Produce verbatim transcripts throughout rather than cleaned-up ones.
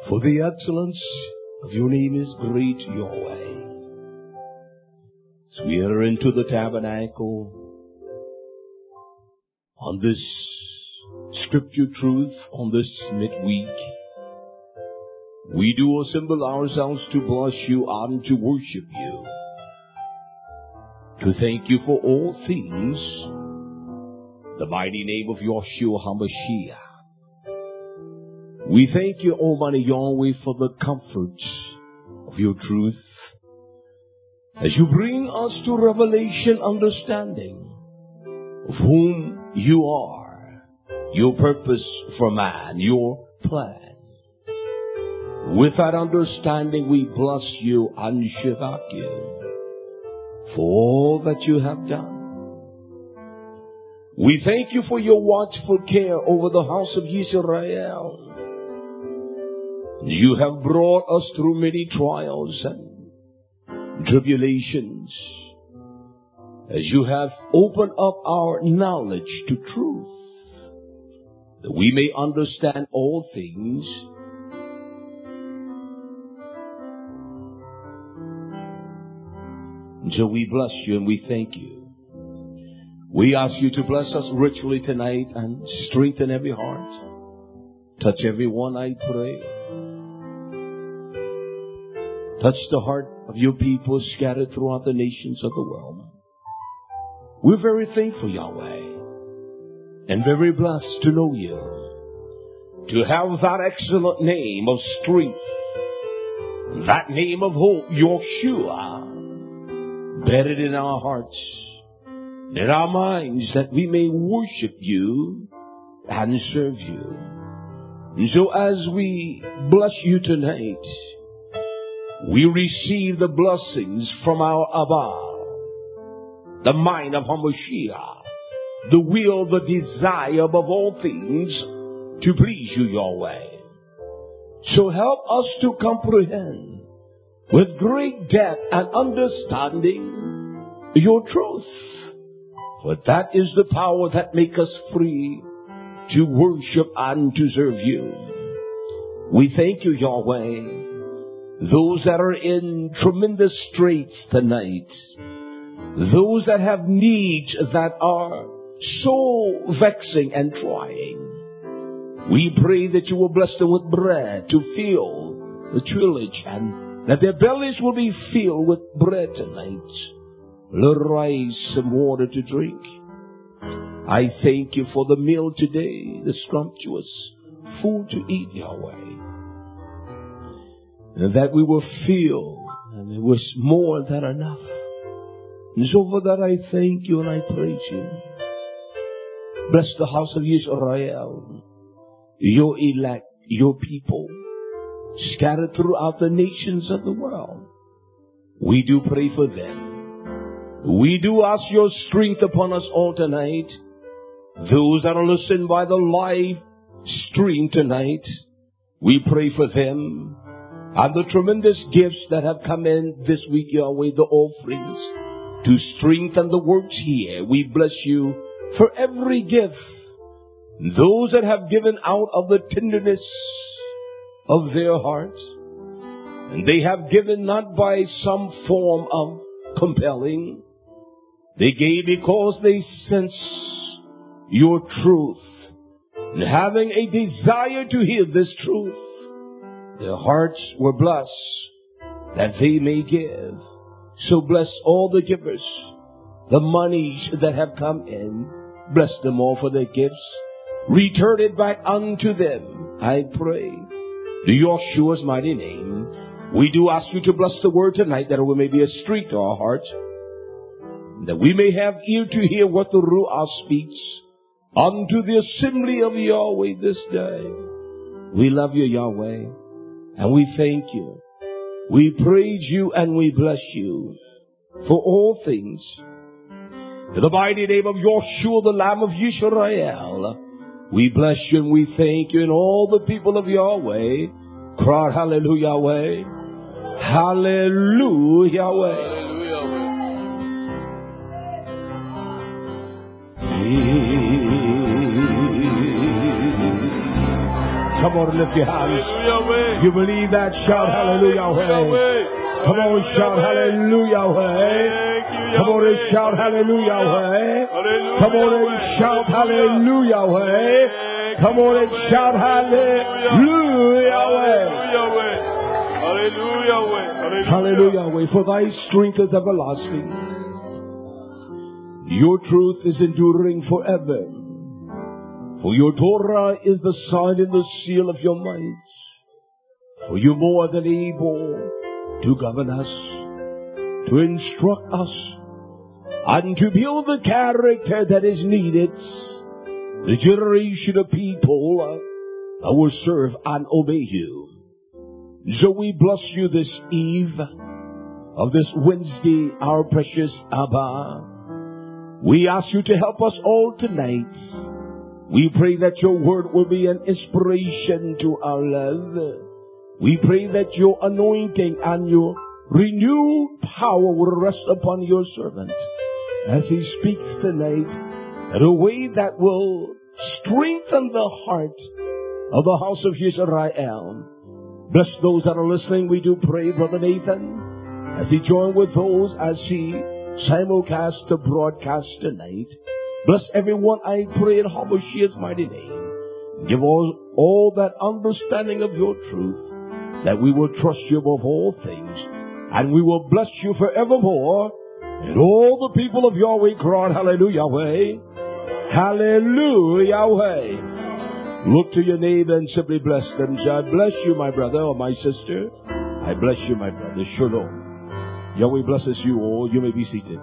For the excellence of your name is great, Yahweh. As we enter into the tabernacle on this scripture truth, on this midweek, we do assemble ourselves to bless you and to worship you, to thank you for all things, the mighty name of Yeshua HaMashiach. We thank you, Almighty Yahweh, for the comfort of your truth, as you bring us to revelation understanding of whom you are, your purpose for man, your plan. With that understanding, we bless you and shabak you for all that you have done. We thank you for your watchful care over the house of Israel. You have brought us through many trials and tribulations, as you have opened up our knowledge to truth, that we may understand all things. And so we bless you and we thank you. We ask you to bless us richly tonight and strengthen every heart. Touch everyone, I pray. Touch the heart of your people scattered throughout the nations of the world. We're very thankful, Yahweh, and very blessed to know you, to have that excellent name of strength, that name of hope, Yeshua, bedded in our hearts, in our minds, that we may worship you and serve you. And so as we bless you tonight, we receive the blessings from our Abba, the mind of HaMashiach, the will, the desire above all things to please you, Yahweh. So help us to comprehend with great depth and understanding your truth. For that is the power that makes us free to worship and to serve you. We thank you, Yahweh. Those that are in tremendous straits tonight, those that have needs that are so vexing and trying, we pray that you will bless them with bread to fill the trillage, and that their bellies will be filled with bread tonight, little rice, some water to drink. I thank you for the meal today, the scrumptious food to eat, Yahweh. And that we will feel, and it was more than enough. And so for that I thank you and I praise you. Bless the house of Israel, your elect, your people, scattered throughout the nations of the world. We do pray for them. We do ask your strength upon us all tonight. Those that are listening by the live stream tonight, we pray for them. And the tremendous gifts that have come in this week, Yahweh, the offerings, to strengthen the works here. We bless you for every gift. Those that have given out of the tenderness of their hearts, and they have given not by some form of compelling. They gave because they sense your truth, and having a desire to hear this truth, their hearts were blessed that they may give. So bless all the givers, the monies that have come in. Bless them all for their gifts. Return it back unto them, I pray. In Yeshua's mighty name, we do ask you to bless the word tonight, that it may be a street to our hearts, that we may have ear to hear what the Ruach speaks unto the assembly of Yahweh this day. We love you, Yahweh. And we thank you. We praise you and we bless you for all things. In the mighty name of Yeshua, the Lamb of Israel, we bless you and we thank you. And all the people of Yahweh cry, hallelujah, Yahweh. Hallelujah, Yahweh. Come on, lift your hands. You believe that? Shout hallelujah. Come on, shout hallelujah. Come on and shout hallelujah. Come on and shout hallelujah. Come on and shout hallelujah. Hallelujah. For thy strength is everlasting. Your truth is enduring forever. For your Torah is the sign and the seal of your might. For you more than able to govern us, to instruct us, and to build the character that is needed, the generation of people that will serve and obey you. So we bless you this eve of this Wednesday, our precious Abba. We ask you to help us all tonight. We pray that your word will be an inspiration to our life. We pray that your anointing and your renewed power will rest upon your servant as he speaks tonight in a way that will strengthen the heart of the house of Israel. Bless those that are listening. We do pray, Brother Nathan, as he joined with those as he simulcast the broadcast tonight. Bless everyone, I pray, in Hamashiach's mighty name. Give all, all that understanding of your truth, that we will trust you above all things, and we will bless you forevermore. And all the people of Yahweh cried, hallelujah, way. Hallelujah, way. Look to your neighbor and simply bless them. Say, I bless you, my brother or my sister. I bless you, my brother. Shalom. Yahweh blesses you all. You may be seated.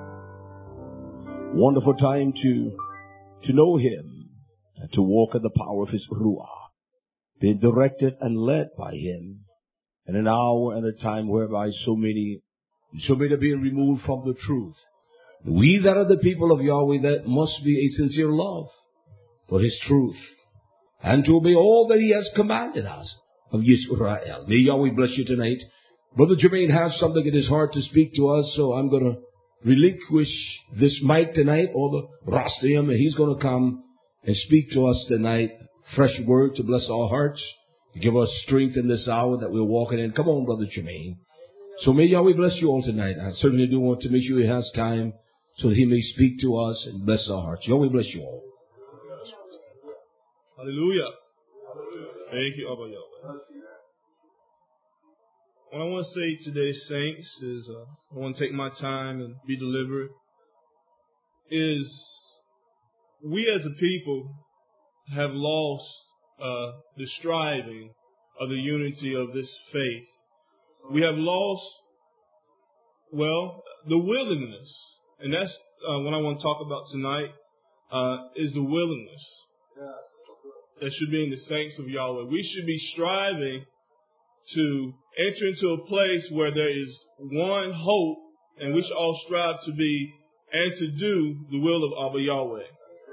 Wonderful time to, to know him and to walk in the power of his Ruah. Being directed and led by him in an hour and a time whereby so many, so many are being removed from the truth. We that are the people of Yahweh, that must be a sincere love for his truth and to obey all that he has commanded us of Yisrael. May Yahweh bless you tonight. Brother Jermaine has something in his heart to speak to us, so I'm going to relinquish this mic tonight, or the rostrum, and he's going to come and speak to us tonight. Fresh word to bless our hearts, to give us strength in this hour that we're walking in. Come on, Brother Jermaine. So may Yahweh bless you all tonight. I certainly do want to make sure he has time so that he may speak to us and bless our hearts. Yahweh bless you all. Hallelujah. Thank you, Abba Yahweh. What I want to say today, saints, is uh, I want to take my time and be deliberate, is we as a people have lost uh, the striving of the unity of this faith. We have lost, well, the willingness. And that's uh, what I want to talk about tonight, uh, is the willingness that should be in the saints of Yahweh. We should be striving to enter into a place where there is one hope, and we should all strive to be and to do the will of Abba Yahweh.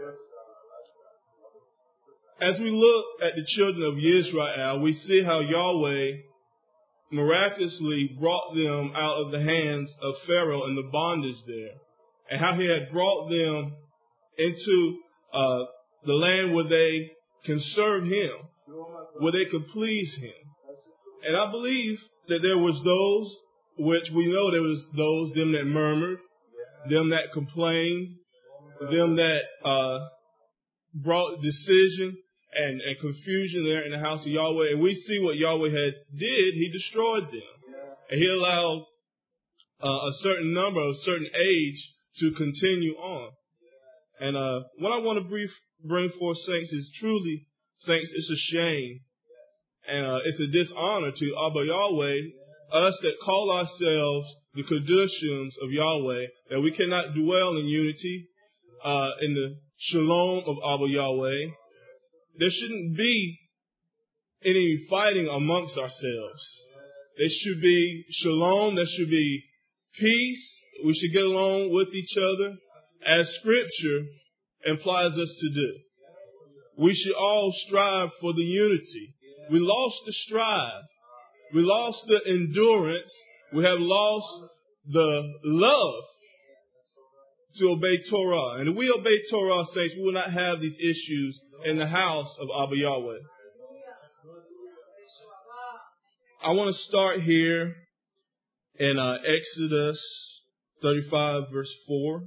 As we look at the children of Israel, we see how Yahweh miraculously brought them out of the hands of Pharaoh and the bondage there, and how he had brought them into uh, the land where they can serve him, where they could please him. And I believe that there was those, which we know there was those, them that murmured, them that complained, them that uh, brought decision and, and confusion there in the house of Yahweh. And we see what Yahweh had did. He destroyed them. And he allowed uh, a certain number, a certain age to continue on. And uh, what I want to brief, bring forth, saints, is truly, saints, it's a shame. And uh, it's a dishonor to Abba Yahweh, us that call ourselves the Kedushim of Yahweh, that we cannot dwell in unity, uh, in the shalom of Abba Yahweh. There shouldn't be any fighting amongst ourselves. There should be shalom. There should be peace. We should get along with each other as Scripture implies us to do. We should all strive for the unity. We lost the strive. We lost the endurance. We have lost the love to obey Torah. And if we obey Torah, saints, we will not have these issues in the house of Abba Yahweh. I want to start here in uh, Exodus thirty-five, verse four.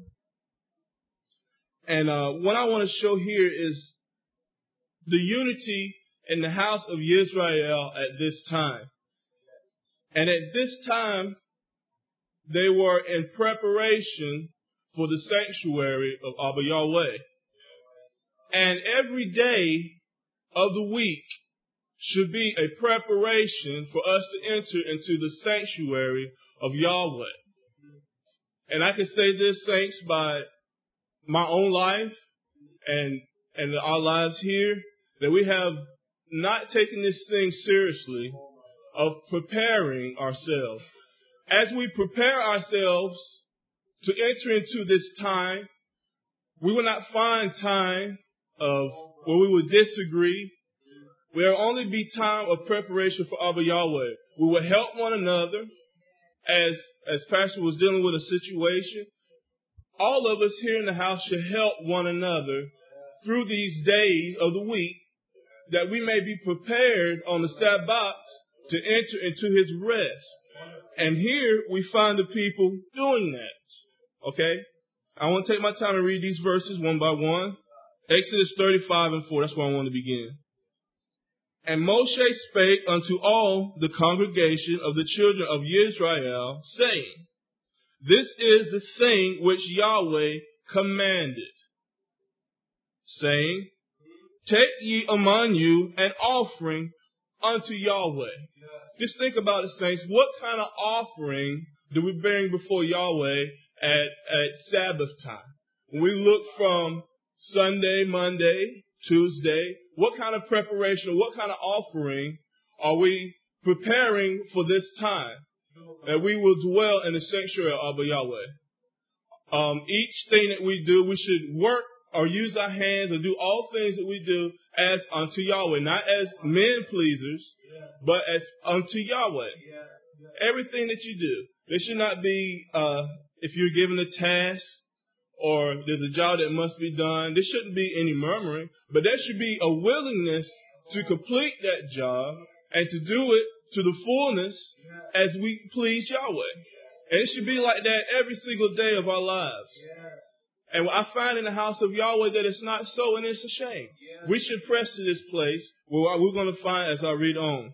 And uh, what I want to show here is the unity in the house of Israel at this time. And at this time, they were in preparation for the sanctuary of Abba Yahweh. And every day of the week should be a preparation for us to enter into the sanctuary of Yahweh. And I can say this, saints, by my own life and, and our lives here, that we have not taken this thing seriously of preparing ourselves. As we prepare ourselves to enter into this time, we will not find time of where we will disagree. There will only be time of preparation for Abba Yahweh. We will help one another as, as Pastor was dealing with a situation. All of us here in the house should help one another through these days of the week that we may be prepared on the Sabbath to enter into his rest. And here we find the people doing that. Okay? I want to take my time and read these verses one by one. Exodus thirty-five and four, that's where I want to begin. And Moshe spake unto all the congregation of the children of Israel, saying, This is the thing which Yahweh commanded, saying, Take ye among you an offering unto Yahweh. Just think about it, saints. What kind of offering do we bring before Yahweh at, at Sabbath time? When we look from Sunday, Monday, Tuesday, what kind of preparation, what kind of offering are we preparing for this time? That we will dwell in the sanctuary of Abba Yahweh. Um, each thing that we do, we should work or use our hands or do all things that we do as unto Yahweh. Not as men pleasers, but as unto Yahweh. Everything that you do. There should not be, uh, if you're given a task or there's a job that must be done, there shouldn't be any murmuring, but there should be a willingness to complete that job and to do it to the fullness as we please Yahweh. And it should be like that every single day of our lives. And I find in the house of Yahweh that it's not so, and it's a shame. We should press to this place where we're going to find as I read on.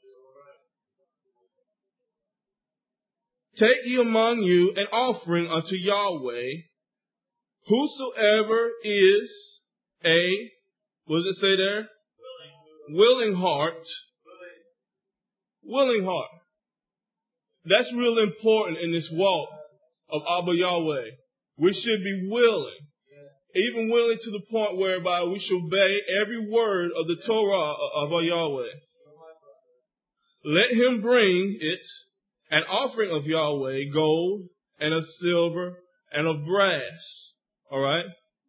Take ye among you an offering unto Yahweh, whosoever is a, what does it say there? Willing heart. Willing heart. That's real important in this walk of Abba Yahweh. We should be willing, even willing to the point whereby we should obey every word of the Torah of our Yahweh. Let him bring it an offering of Yahweh, gold and of silver and of brass. All right.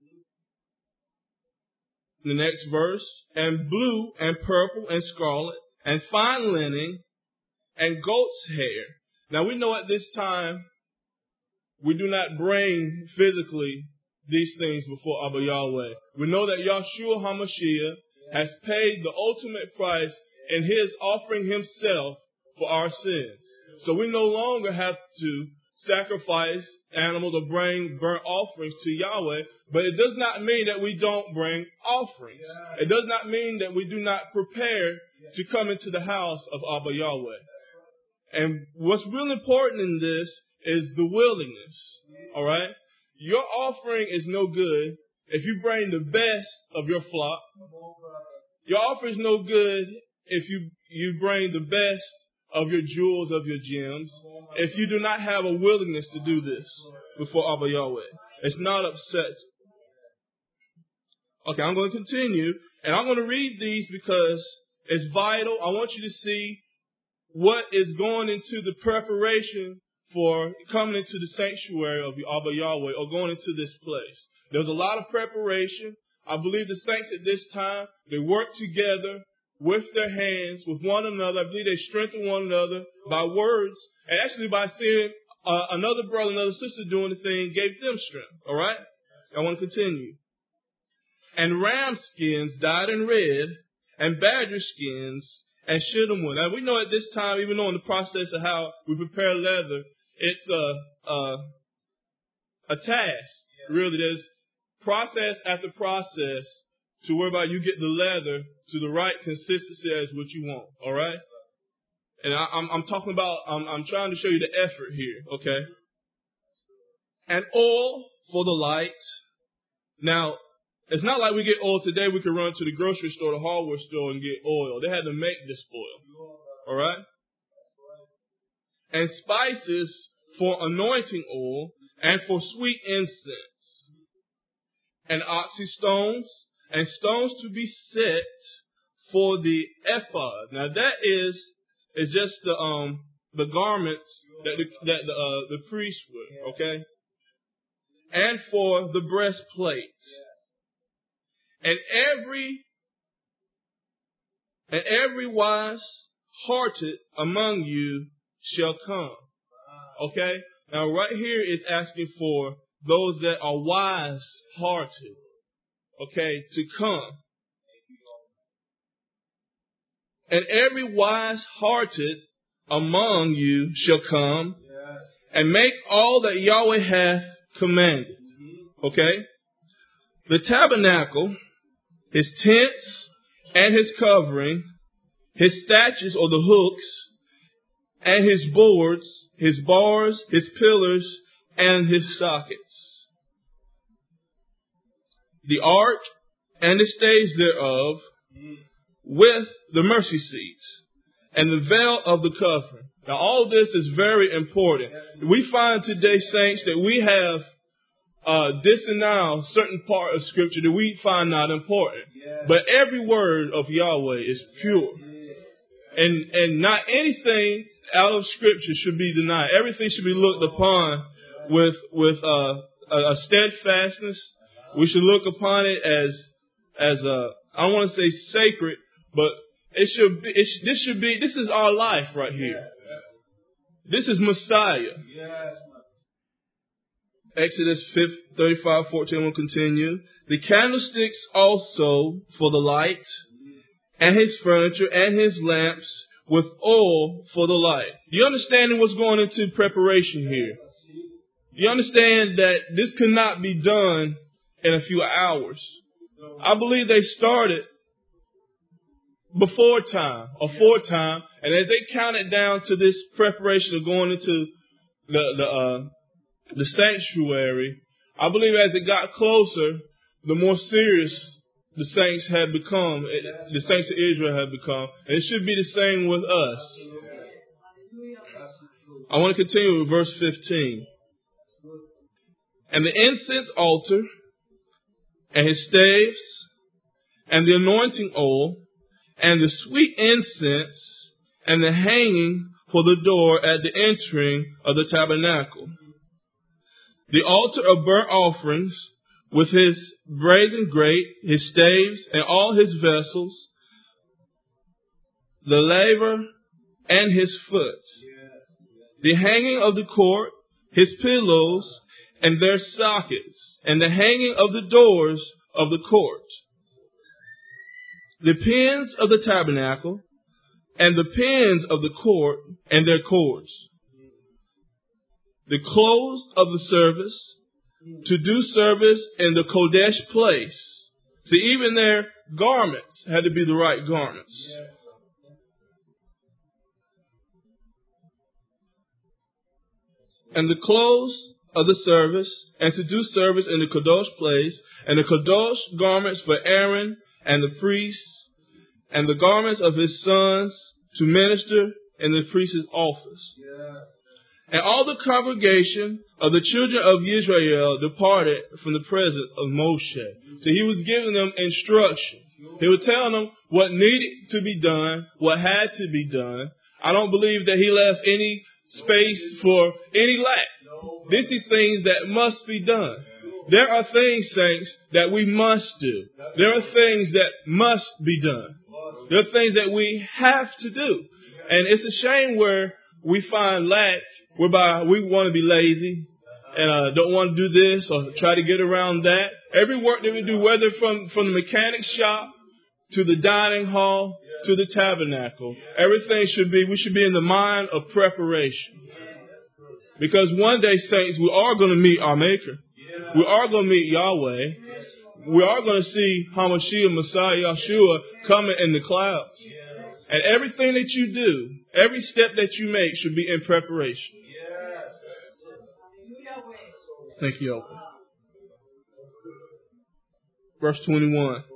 The next verse, and blue and purple and scarlet and fine linen and goat's hair. Now we know at this time we do not bring physically these things before Abba Yahweh. We know that Yahshua HaMashiach has paid the ultimate price in his offering himself for our sins. So we no longer have to sacrifice animals or bring burnt offerings to Yahweh, but it does not mean that we don't bring offerings. It does not mean that we do not prepare to come into the house of Abba Yahweh. And what's real important in this is the willingness. All right? Your offering is no good if you bring the best of your flock. Your offering is no good if you, you bring the best of your jewels, of your gems, if you do not have a willingness to do this before Abba Yahweh. It's not upset. Okay, I'm going to continue, and I'm going to read these because it's vital. I want you to see what is going into the preparation for coming into the sanctuary of Abba Yahweh or going into this place. There's a lot of preparation. I believe the saints at this time, they work together with their hands, with one another. I believe they strengthen one another by words, and actually by seeing uh, another brother, another sister doing the thing, gave them strength. All right? I want to continue. And ram skins dyed in red, and badger skins, and shittim wood. Now we know at this time, even though in the process of how we prepare leather, it's a a, a task. Really, there's process after process to whereby you get the leather to the right consistency as what you want. All right, and I, I'm I'm talking about I'm I'm trying to show you the effort here. Okay, and oil for the light. Now, it's not like we get oil today. We can run to the grocery store, the hardware store, and get oil. They had to make this oil. All right? And spices for anointing oil and for sweet incense. And oxy stones and stones to be set for the ephod. Now that is is just the um the garments that the that the uh, the priest wear. Okay? And for the breastplate. And every and every wise hearted among you shall come. Okay? Now right here it's asking for those that are wise hearted. Okay, to come. And every wise hearted among you shall come and make all that Yahweh hath commanded. Okay? The tabernacle, his tents and his covering, his statutes or the hooks, and his boards, his bars, his pillars, and his sockets. The ark and the staves thereof, with the mercy seats, and the veil of the covering. Now all this is very important. We find today, saints, that we have Uh, disavow certain part of scripture that we find not important. Yeah. But every word of Yahweh is pure. And, and not anything out of scripture should be denied. Everything should be looked upon with, with, uh, a, a steadfastness. We should look upon it as, as a, I don't want to say sacred, but it should be, it sh- this should be, this is our life right here. This is Messiah. Exodus thirty-five fourteen will continue. The candlesticks also for the light, and his furniture, and his lamps, with oil for the light. You understand what's going into preparation here? You understand that this could not be done in a few hours. I believe they started before time, or for time, and as they counted down to this preparation of going into the, the, uh, the sanctuary, I believe as it got closer, the more serious the saints had become, the saints of Israel had become. And it should be the same with us. I want to continue with verse fifteen. And the incense altar, and his staves, and the anointing oil, and the sweet incense, and the hanging for the door at the entering of the tabernacle. The altar of burnt offerings, with his brazen grate, his staves, and all his vessels, the laver, and his foot. The hanging of the court, his pillows, and their sockets, and the hanging of the doors of the court. The pins of the tabernacle, and the pins of the court, and their cords. The clothes of the service, to do service in the Kodesh place. See, even their garments had to be the right garments. And the clothes of the service, and to do service in the Kadosh place, and the Kadosh garments for Aaron and the priests, and the garments of his sons to minister in the priest's office. And all the congregation of the children of Israel departed from the presence of Moshe. So he was giving them instruction. He was telling them what needed to be done, what had to be done. I don't believe that he left any space for any lack. This is things that must be done. There are things, saints, that we must do. There are things that must be done. There are things that we have to do. And it's a shame where we find lack, whereby we want to be lazy and uh, don't want to do this or try to get around that. Every work that we do, whether from, from the mechanic shop to the dining hall, to the tabernacle. Everything should be, we should be in the mind of preparation. Because one day, saints, we are going to meet our Maker. We are going to meet Yahweh. We are going to see Hamashiach, Messiah, Yahshua coming in the clouds. And everything that you do, every step that you make should be in preparation. Thank you. Verse twenty-one.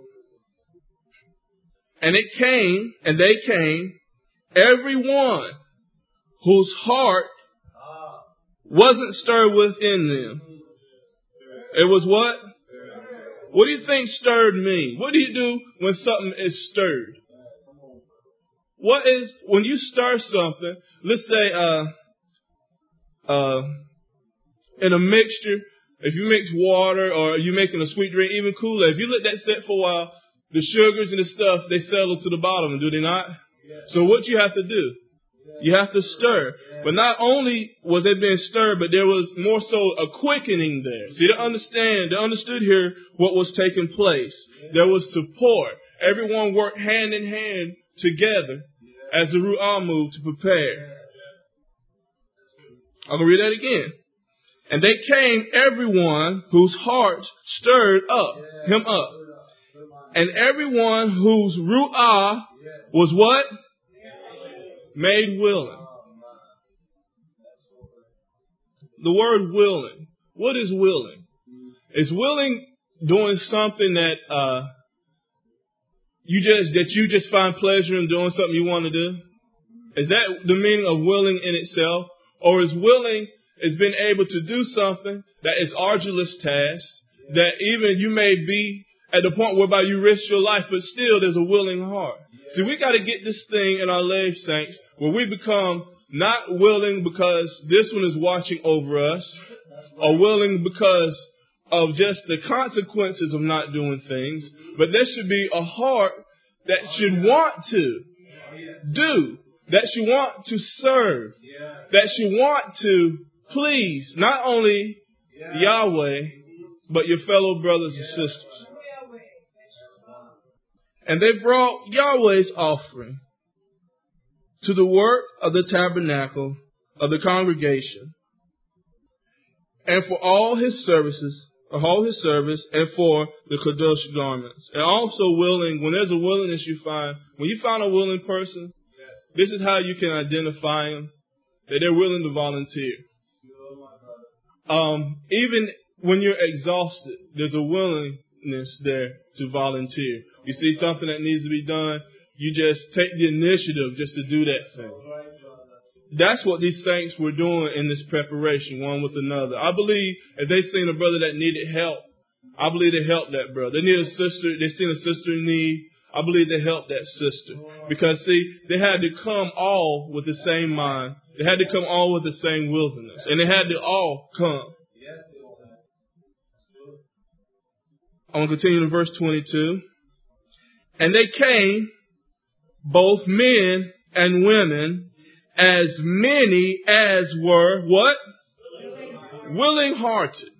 And it came, and they came, every one whose heart wasn't stirred within them. It was what? What do you think stirred mean? What do you do when something is stirred? What is, when you stir something, let's say, uh, uh, in a mixture, if you mix water or you're making a sweet drink, even Kool-Aid, if you let that sit for a while, the sugars and the stuff, they settle to the bottom, do they not? So what you have to do? You have to stir. But not only was it being stirred, but there was more so a quickening there. See, they understand, they understood here what was taking place. There was support. Everyone worked hand in hand together as the Ru'ah moved to prepare. I'm going to read that again. And they came, everyone whose heart stirred up, him up. And everyone whose Ru'ah was what? Made willing. The word willing. What is willing? Is willing doing something that uh, you just that you just find pleasure in doing, something you want to do? Is that the meaning of willing in itself? Or is willing is being able to do something that is arduous task, that even you may be at the point whereby you risk your life, but still there's a willing heart. See, we got to get this thing in our lives, saints, where we become not willing because this one is watching over us, or willing because of just the consequences of not doing things, but there should be a heart that should want to do, that should want to serve, that should want to please not only Yahweh, but your fellow brothers and sisters. And they brought Yahweh's offering to the work of the tabernacle of the congregation, and for all his services, for all his service, and for the Kadosh garments. And also willing, when there's a willingness you find, when you find a willing person, this is how you can identify them, that they're willing to volunteer. Um, even when you're exhausted, there's a willingness there to volunteer. You see something that needs to be done, you just take the initiative just to do that thing. That's what these saints were doing in this preparation, one with another. I believe if they seen a brother that needed help, I believe they helped that brother. They need a sister, they seen a sister in need, I believe they helped that sister. Because see, they had to come all with the same mind. They had to come all with the same willingness. And they had to all come. I want to continue in verse twenty-two. And they came, both men and women, as many as were, what? Willing hearted.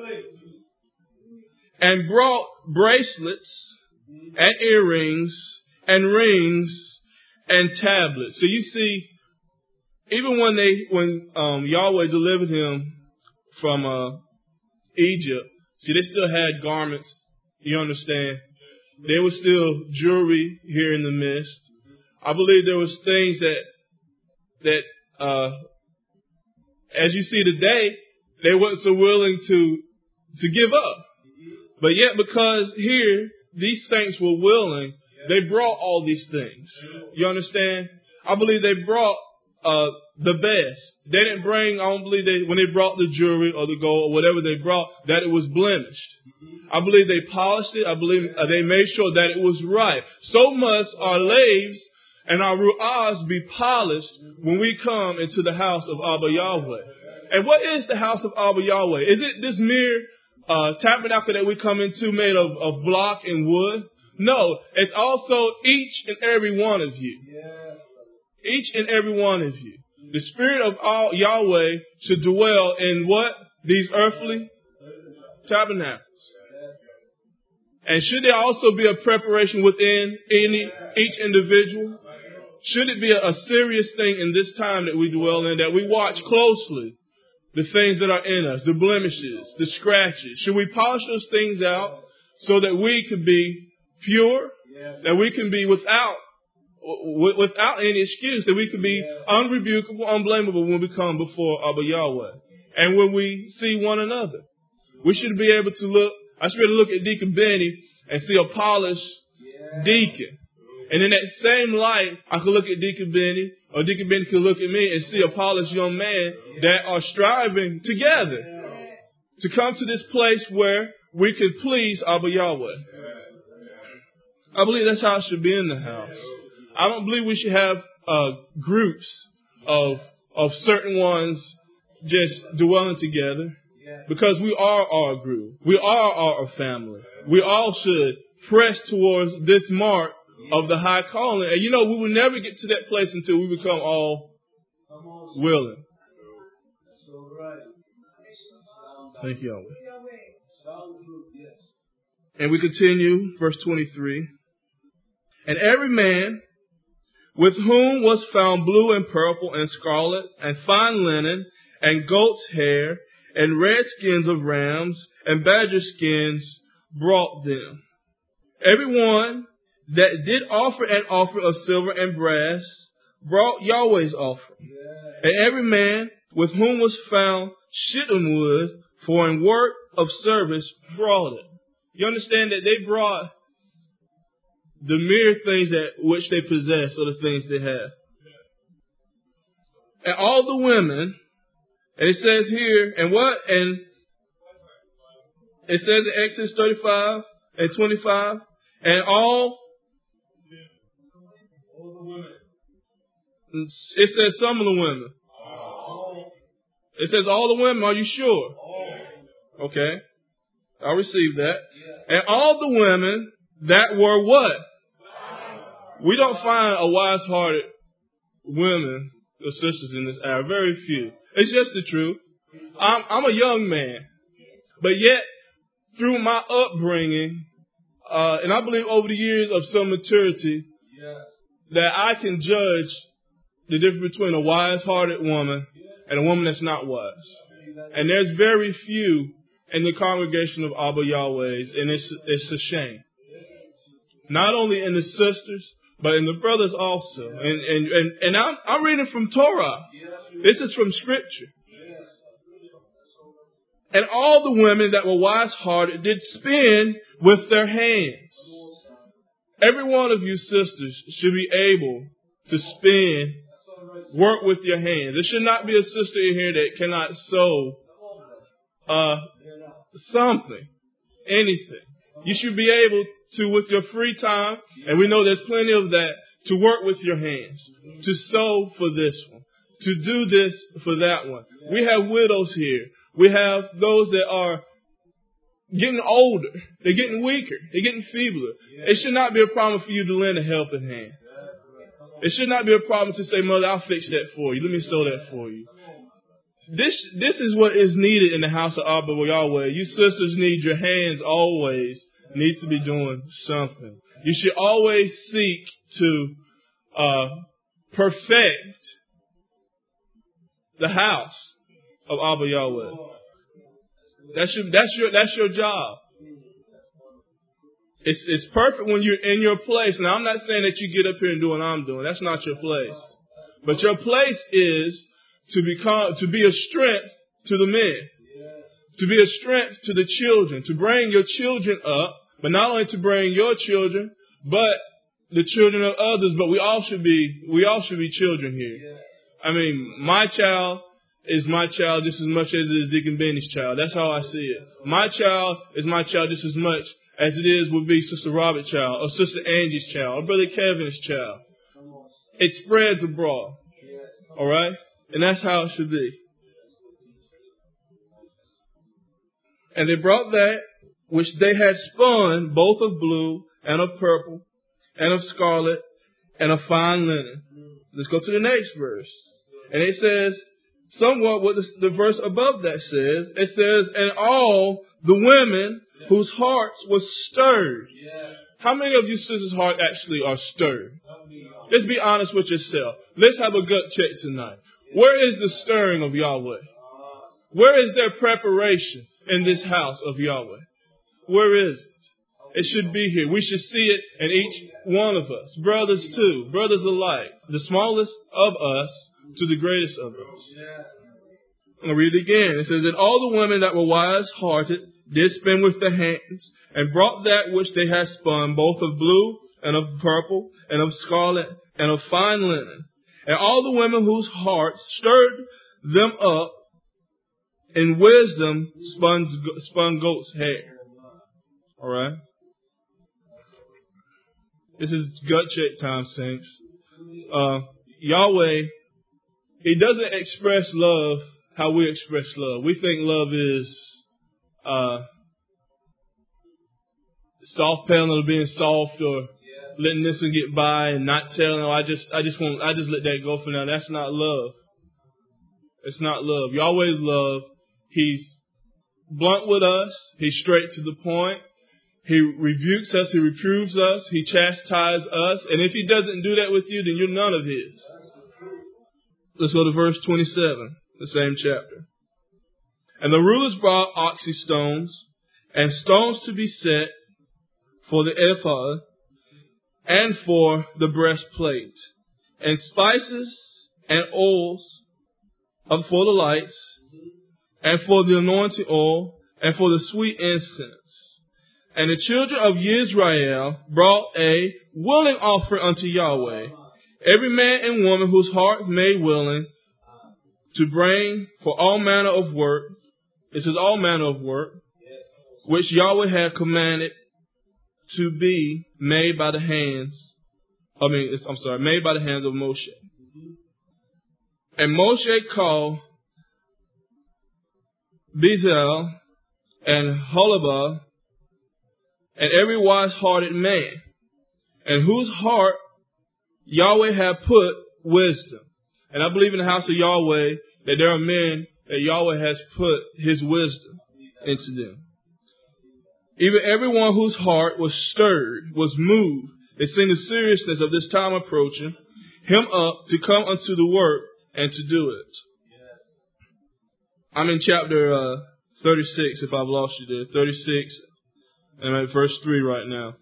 And brought bracelets and earrings and rings and tablets. So you see, even when they, when um, Yahweh delivered him from uh, Egypt, see, they still had garments. You understand? There was still jewelry here in the midst. I believe there was things that that, uh, as you see today, they weren't so willing to to give up. But yet, because here these saints were willing, they brought all these things. You understand? I believe they brought uh, the best. They didn't bring, I don't believe they, when they brought the jewelry or the gold or whatever they brought, that it was blemished. I believe they polished it. I believe uh, they made sure that it was right. So must our laves and our ru'ahs be polished when we come into the house of Abba Yahweh. And what is the house of Abba Yahweh? Is it this mere uh, tabernacle that we come into made of, of block and wood? No, it's also each and every one of you. Each and every one of you. The Spirit of all Yahweh should dwell in what? These earthly tabernacles. And should there also be a preparation within any each individual? Should it be a, a serious thing in this time that we dwell in, that we watch closely the things that are in us, the blemishes, the scratches? Should we polish those things out so that we could be pure, that we can be without without any excuse, that we could be unrebukable, unblameable when we come before Abba Yahweh? And when we see one another, we should be able to look, I should be able to look at Deacon Benny and see a polished deacon. And in that same light, I could look at Deacon Benny, or Deacon Benny could look at me and see a polished young man that are striving together to come to this place where we could please Abba Yahweh. I believe that's how it should be in the house. I don't believe we should have uh, groups of of certain ones just dwelling together, because we are our group. We are our family. We all should press towards this mark of the high calling. And you know, we will never get to that place until we become all willing. Thank you, Yahweh. And we continue, verse twenty-three. And every man with whom was found blue and purple and scarlet and fine linen and goat's hair and red skins of rams and badger skins brought them. Everyone that did offer an offering of silver and brass brought Yahweh's offering. And every man with whom was found shittim wood for an work of service brought it. You understand that they brought the mere things that which they possess, or the things they have. And all the women, and it says here, and what? And it says in Exodus thirty-five and twenty-five, and all, it says some of the women. It says all the women, are you sure? Okay. I'll receive that. And all the women that were what? We don't find a wise-hearted women or sisters in this hour. Very few. It's just the truth. I'm, I'm a young man, but yet through my upbringing, uh, and I believe over the years of some maturity, that I can judge the difference between a wise-hearted woman and a woman that's not wise. And there's very few in the congregation of Abba Yahweh's, and it's it's a shame. Not only in the sisters, but in the brothers also. And and and, and I'm, I'm reading from Torah. This is from Scripture. And all the women that were wise-hearted did spin with their hands. Every one of you sisters should be able to spin, work with your hands. There should not be a sister in here that cannot sew uh, something, anything. You should be able to, with your free time, and we know there's plenty of that, to work with your hands, to sew for this one, to do this for that one. We have widows here. We have those that are getting older. They're getting weaker. They're getting feebler. It should not be a problem for you to lend a helping hand. It should not be a problem to say, Mother, I'll fix that for you. Let me sew that for you. This this is what is needed in the house of Abba Yahweh. You sisters need your hands always. Need to be doing something. You should always seek to uh, perfect the house of Abba Yahweh. That's your that's your that's your job. It's it's perfect when you're in your place. Now I'm not saying that you get up here and do what I'm doing. That's not your place. But your place is to become to be a strength to the men. To be a strength to the children, to bring your children up, but not only to bring your children, but the children of others. But we all should be, we all should be children here. I mean, my child is my child just as much as it is Deacon Benny's child. That's how I see it. My child is my child just as much as it is would be Sister Robert's child, or Sister Angie's child, or Brother Kevin's child. It spreads abroad. All right? And that's how it should be. And they brought that which they had spun, both of blue and of purple and of scarlet and of fine linen. Let's go to the next verse. And it says, somewhat what the, the verse above that says, it says, and all the women whose hearts were stirred. How many of you sisters' heart actually are stirred? Let's be honest with yourself. Let's have a gut check tonight. Where is the stirring of Yahweh? Where is their preparation in this house of Yahweh? Where is it? It should be here. We should see it in each one of us. Brothers too. Brothers alike. The smallest of us to the greatest of us. I'll read it again. It says that all the women that were wise-hearted did spin with their hands, and brought that which they had spun, both of blue and of purple and of scarlet and of fine linen. And all the women whose hearts stirred them up in wisdom spun, spun goat's hair. All right? This is gut check time, saints. Uh, Yahweh, He doesn't express love how we express love. We think love is uh, soft paneling or being soft or letting this one get by and not telling. Oh, I just, I just want, I just let that go for now. That's not love. It's not love. Yahweh's love. He's blunt with us. He's straight to the point. He rebukes us. He reproves us. He chastises us. And if He doesn't do that with you, then you're none of His. Let's go to verse twenty-seven, the same chapter. And the rulers brought oxy stones and stones to be set for the ephod and for the breastplate, and spices and oils for the lights, and for the anointing oil, and for the sweet incense. And the children of Israel brought a willing offering unto Yahweh, every man and woman whose heart made willing to bring for all manner of work. This is all manner of work, which Yahweh had commanded to be made by the hands, I mean, I'm sorry, made by the hands of Moshe. And Moshe called Bezalel and Holabah and every wise-hearted man, and whose heart Yahweh had put wisdom. And I believe in the house of Yahweh that there are men that Yahweh has put His wisdom into them. Even everyone whose heart was stirred, was moved, they seen the seriousness of this time approaching, him up to come unto the work and to do it. I'm in chapter uh, thirty-six, if I've lost you there. thirty-six, and I'm at verse three right now.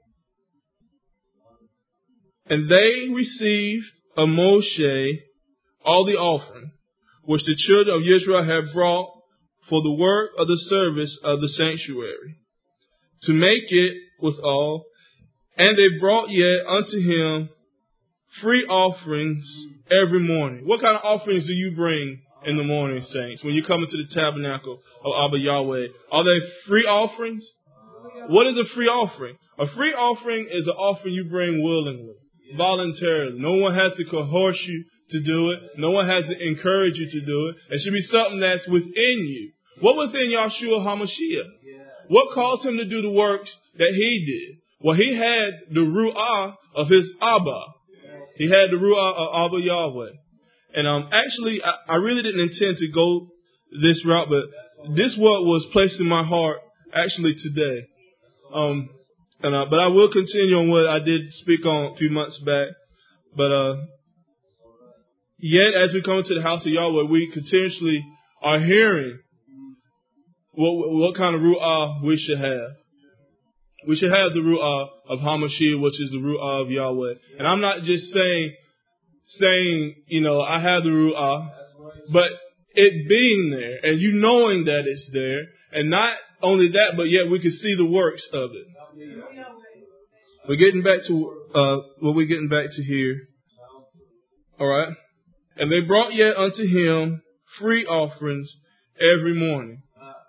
And they received of Moshe all the offering, which the children of Israel had brought for the work of the service of the sanctuary, to make it withal. And they brought yet unto him free offerings every morning. What kind of offerings do you bring in the morning, saints, when you come into the tabernacle of Abba Yahweh? Are they free offerings? What is a free offering? A free offering is an offering you bring willingly, voluntarily. No one has to coerce you to do it. No one has to encourage you to do it. It should be something that's within you. What was in Yahshua HaMashiach? What caused him to do the works that he did? Well, he had the Ru'ah of his Abba. He had the Ru'ah of Abba Yahweh. And um, actually, I, I really didn't intend to go this route, but this word was placed in my heart actually today. Um, and uh, but I will continue on what I did speak on a few months back. But uh, yet, as we come into the house of Yahweh, we continuously are hearing what, what kind of Ru'ah we should have. We should have the Ru'ah of HaMashiach, which is the Ru'ah of Yahweh. And I'm not just saying, saying, you know, I have the Ru'ah, but it being there and you knowing that it's there, and not only that, but yet we can see the works of it. We're getting back to uh, what we're getting back to here. All right. And they brought yet unto him free offerings every morning.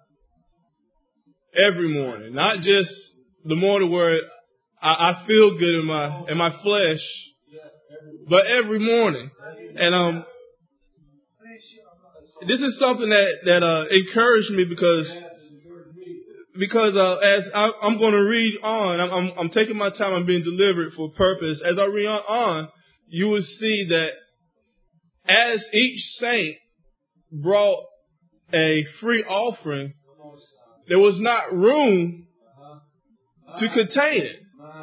Every morning, not just the morning where I, I feel good in my in my flesh, but every morning. And um, this is something that that uh, encouraged me because because uh, as I, I'm going to read on, I'm, I'm I'm taking my time. I'm being delivered for a purpose. As I read on, you will see that as each saint brought a free offering, there was not room to contain it.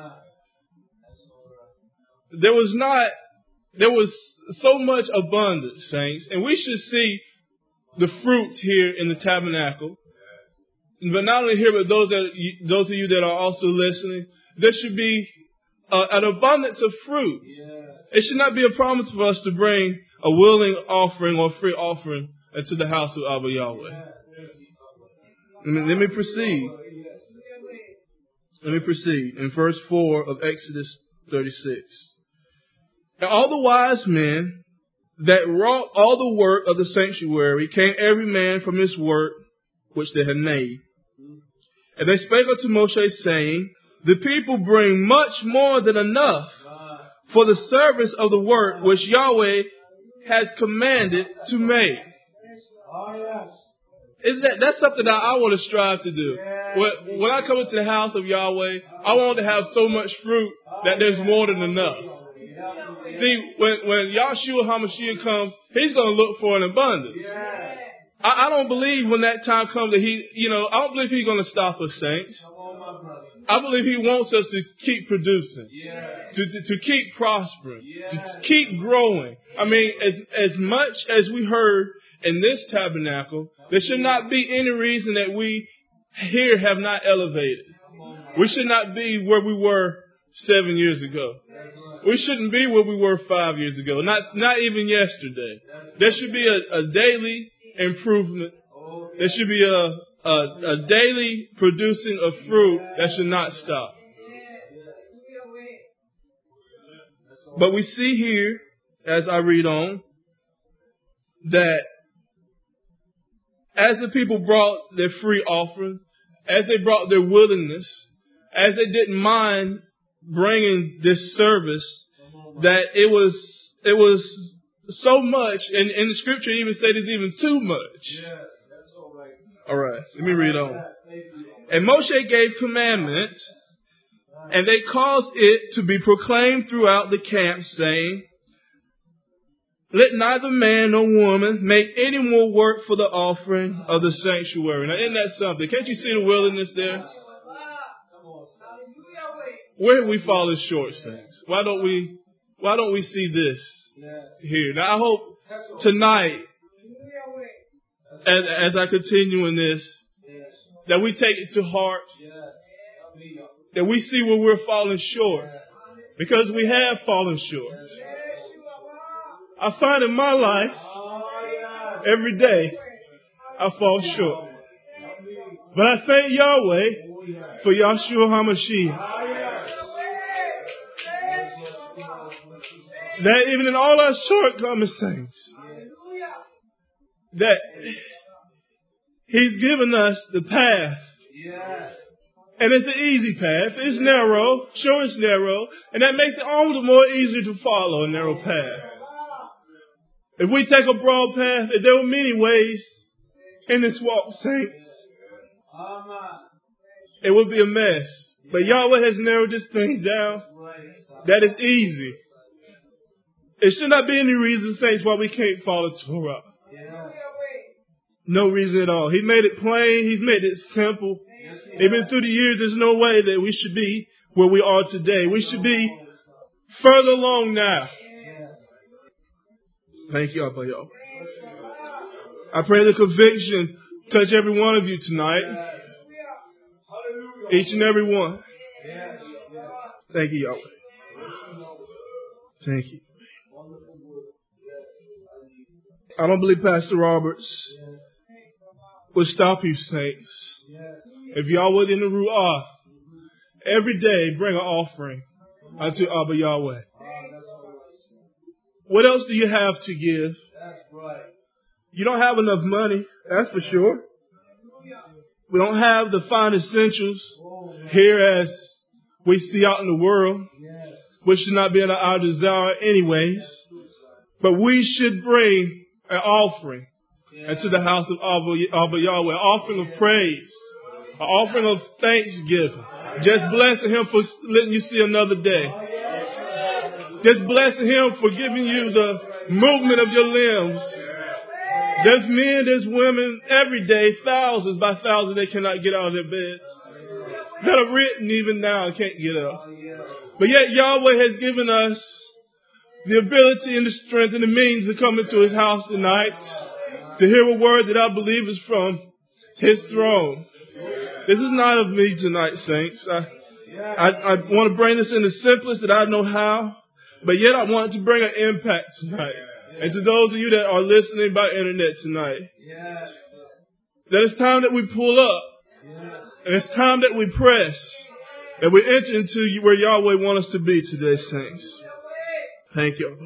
There was not, there was so much abundance, saints, and we should see the fruits here in the tabernacle. But not only here, but those that those of you that are also listening, there should be uh, an abundance of fruit. It should not be a problem for us to bring a willing offering or free offering into the house of Abba Yahweh. Let me, let me proceed. Let me proceed in verse four of Exodus thirty-six. And all the wise men that wrought all the work of the sanctuary came every man from his work which they had made. And they spake unto Moshe, saying, the people bring much more than enough for the service of the work which Yahweh has commanded to make. Is that, that's something that I want to strive to do. When, when I come into the house of Yahweh, I want to have so much fruit that there's more than enough. See, when, when Yahshua HaMashiach comes, he's going to look for an abundance. I, I don't believe when that time comes that he, you know, I don't believe he's going to stop us, saints. I believe he wants us to keep producing, to, to, to keep prospering, to keep growing. I mean, as, as much as we heard in this tabernacle, there should not be any reason that we here have not elevated. We should not be where we were seven years ago. We shouldn't be where we were five years ago, not not even yesterday. There should be a, a daily improvement. There should be a, a, a daily producing of fruit that should not stop. But we see here, as I read on, that as the people brought their free offering, as they brought their willingness, as they didn't mind bringing this service, that it was it was so much, and in the scripture even said it's even too much. Yes, that's all right. All right, let me read on. And Moshe gave commandment, and they caused it to be proclaimed throughout the camp, saying, let neither man nor woman make any more work for the offering of the sanctuary. Now, isn't that something? Can't you see the willingness there? Where have we fallen short, saints? Why don't we, why don't we see this here? Now, I hope tonight, as, as I continue in this, that we take it to heart, that we see where we're falling short, because we have fallen short. I find in my life, every day, I fall short. But I thank Yahweh for Yahshua HaMashiach. That even in all our shortcomings, saints, that He's given us the path. And it's an easy path. It's narrow. Sure, it's narrow. And that makes it all the more easier to follow a narrow path. If we take a broad path, if there were many ways in this walk, saints, it would be a mess. But Yahweh has narrowed this thing down. That is easy. There should not be any reason, saints, why we can't follow Torah. No reason at all. He made it plain. He's made it simple. Even through the years, there's no way that we should be where we are today. We should be further along now. Thank you, Abba Yahweh. I pray the conviction touch every one of you tonight. Each and every one. Thank you, Yahweh. Thank you. I don't believe Pastor Roberts will stop you, saints. If y'all would in the Ruah, every day bring an offering unto Abba Yahweh. What else do you have to give? You don't have enough money, that's for sure. We don't have the fine essentials here as we see out in the world, which should not be our desire anyways. But we should bring an offering into the house of Abba, Abba Yahweh, an offering of praise, an offering of thanksgiving. Just blessing Him for letting you see another day. Just blessing Him for giving you the movement of your limbs. There's men, there's women, every day, thousands by thousands, they cannot get out of their beds. That are written even now and can't get up. But yet Yahweh has given us the ability and the strength and the means to come into His house tonight, to hear a word that I believe is from His throne. This is not of me tonight, saints. I, I, I want to bring this in the simplest that I know how, but yet I want to bring an impact tonight. And to those of you that are listening by internet tonight, that it's time that we pull up, and it's time that we press, that we enter into where Yahweh wants us to be today, saints. Thank you.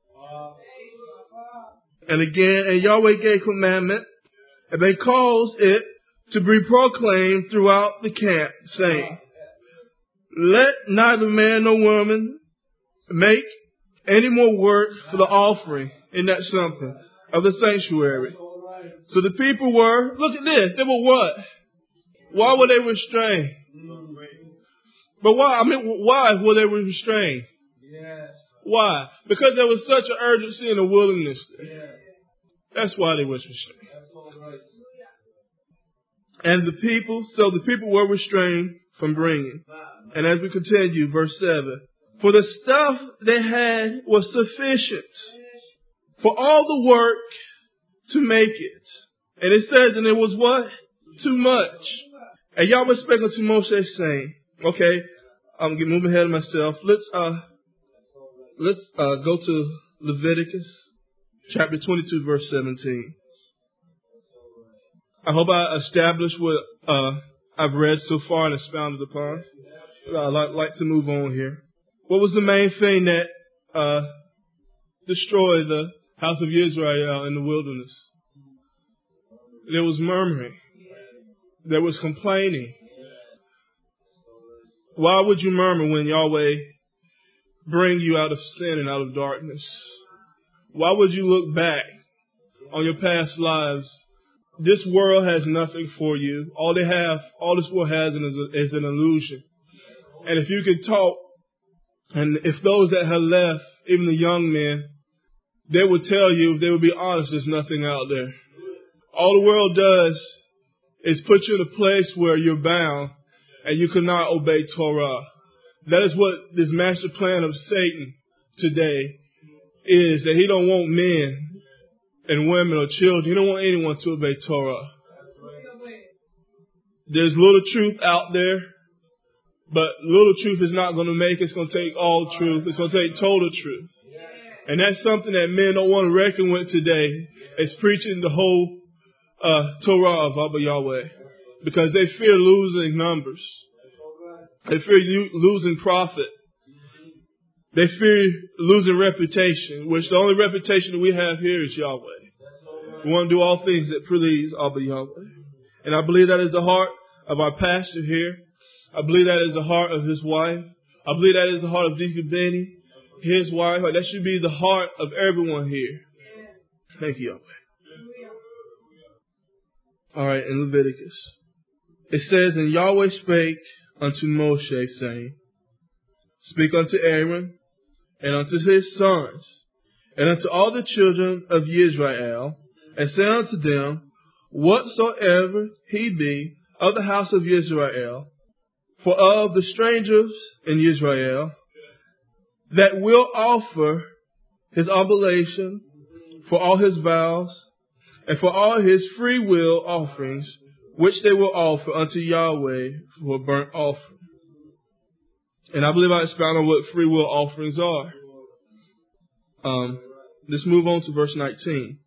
And again, and Yahweh gave commandment, and they caused it to be proclaimed throughout the camp, saying, let neither man nor woman make any more work for the offering in that something of the sanctuary. So the people were, look at this, they were what? Why were they restrained? But why? I mean, why were they restrained? Why? Because there was such an urgency and a willingness there. That's why they were restrained. And the people, so the people were restrained from bringing. And as we continue, verse seven, for the stuff they had was sufficient for all the work to make it. And it says, and it was what? Too much. And Yahweh spake unto Moshe, saying, okay, I'm getting moving ahead of myself. Let's uh, let's uh, go to Leviticus chapter twenty-two, verse seventeen. I hope I established what uh, I've read so far and expounded upon. I'd like, like to move on here. What was the main thing that uh, destroyed the house of Israel in the wilderness? There was murmuring. There was complaining. Why would you murmur when Yahweh bring you out of sin and out of darkness? Why would you look back on your past lives? This world has nothing for you. All they have, all this world has is, a, is an illusion. And if you could talk, and if those that have left, even the young men, they would tell you, if they would be honest, there's nothing out there. All the world does is put you in a place where you're bound and you cannot obey Torah. That is what this master plan of Satan today is, that he don't want men and women or children. You don't want anyone to obey Torah. There's little truth out there, but little truth is not going to make it. It's going to take all truth. It's going to take total truth. And that's something that men don't want to reckon with today. It's preaching the whole uh, Torah of Abba Yahweh, because they fear losing numbers. They fear losing profit. They fear losing reputation, which the only reputation that we have here is Yahweh. We want to do all things that please Abba Yahweh. And I believe that is the heart of our pastor here. I believe that is the heart of his wife. I believe that is the heart of Deacon Benny, his wife. That should be the heart of everyone here. Thank you, Yahweh. All right, in Leviticus, it says, and Yahweh spake unto Moshe, saying, speak unto Aaron, and unto his sons, and unto all the children of Israel, and say unto them, whatsoever he be of the house of Israel, for of the strangers in Israel, that will offer his oblation for all his vows, and for all his free will offerings, which they will offer unto Yahweh for a burnt offering. And I believe I expound on what free will offerings are. Um, let's move on to verse nineteen.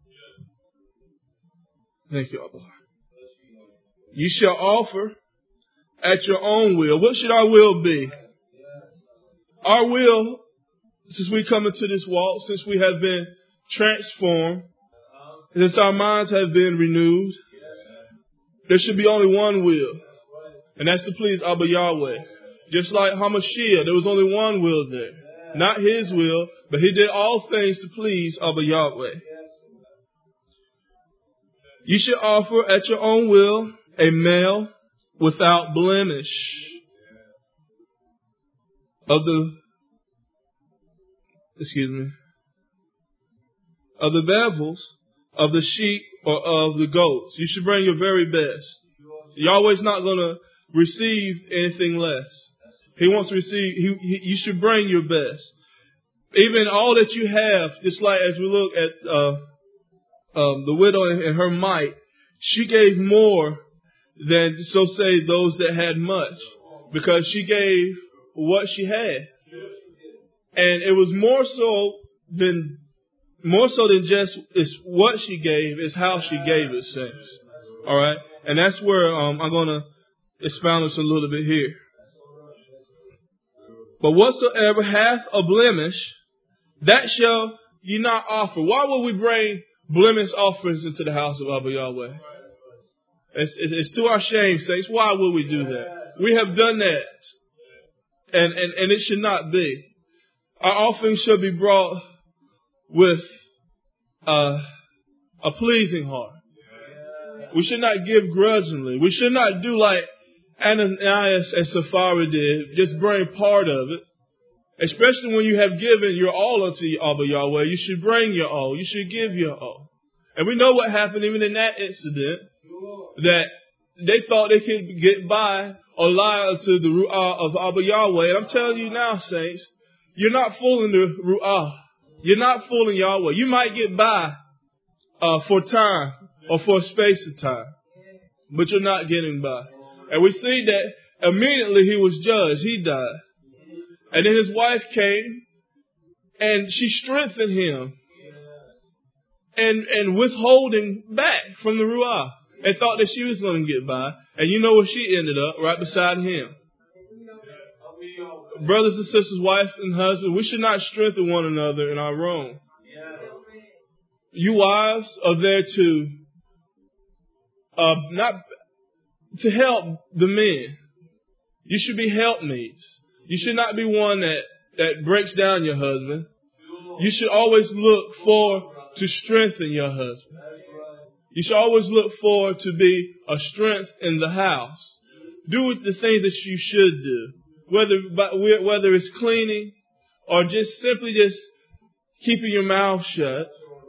Thank you, Abba. You shall offer at your own will. What should our will be? Our will, since we come into this walk, since we have been transformed, since our minds have been renewed, there should be only one will, and that's to please Abba Yahweh. Just like Hamashiach, there was only one will there. Not his will, but he did all things to please Abba Yahweh. You should offer at your own will a male without blemish of the, excuse me, of the bevels of the sheep or of the goats. You should bring your very best. Yahweh's not going to receive anything less. He wants to receive, he, he, you should bring your best. Even all that you have, just like as we look at uh, um, the widow and her mite, she gave more than, so say, those that had much, because she gave what she had. And it was more so than, more so than just it's what she gave, it's how she gave it, saints. All right? And that's where um, I'm going to expound this a little bit here. But whatsoever hath a blemish, that shall ye not offer. Why would we bring blemish offerings into the house of Abba Yahweh? It's, it's, it's to our shame, saints. Why would we do that? We have done that. And, and, and it should not be. Our offerings should be brought with uh, a pleasing heart. We should not give grudgingly. We should not do like Ananias and Sapphira did, just bring part of it. Especially when you have given your all unto Abba Yahweh, you should bring your all. You should give your all. And we know what happened even in that incident, that they thought they could get by or lie unto the Ru'ah of Abba Yahweh. And I'm telling you now, saints, you're not fooling the Ru'ah. You're not fooling Yahweh. You might get by uh, for time or for a space of time, but you're not getting by. And we see that immediately he was judged. He died. And then his wife came and she strengthened him and, and withholding back from the Ru'ah and thought that she was going to get by. And you know where she ended up? Right beside him. Brothers and sisters, wife and husband, we should not strengthen one another in our wrong. You wives are there to uh, not to help the men. You should be helpmates. You should not be one that, that breaks down your husband. You should always look for to strengthen your husband. You should always look for to be a strength in the house. Do the things that you should do. Whether, whether it's cleaning or just simply just keeping your mouth shut.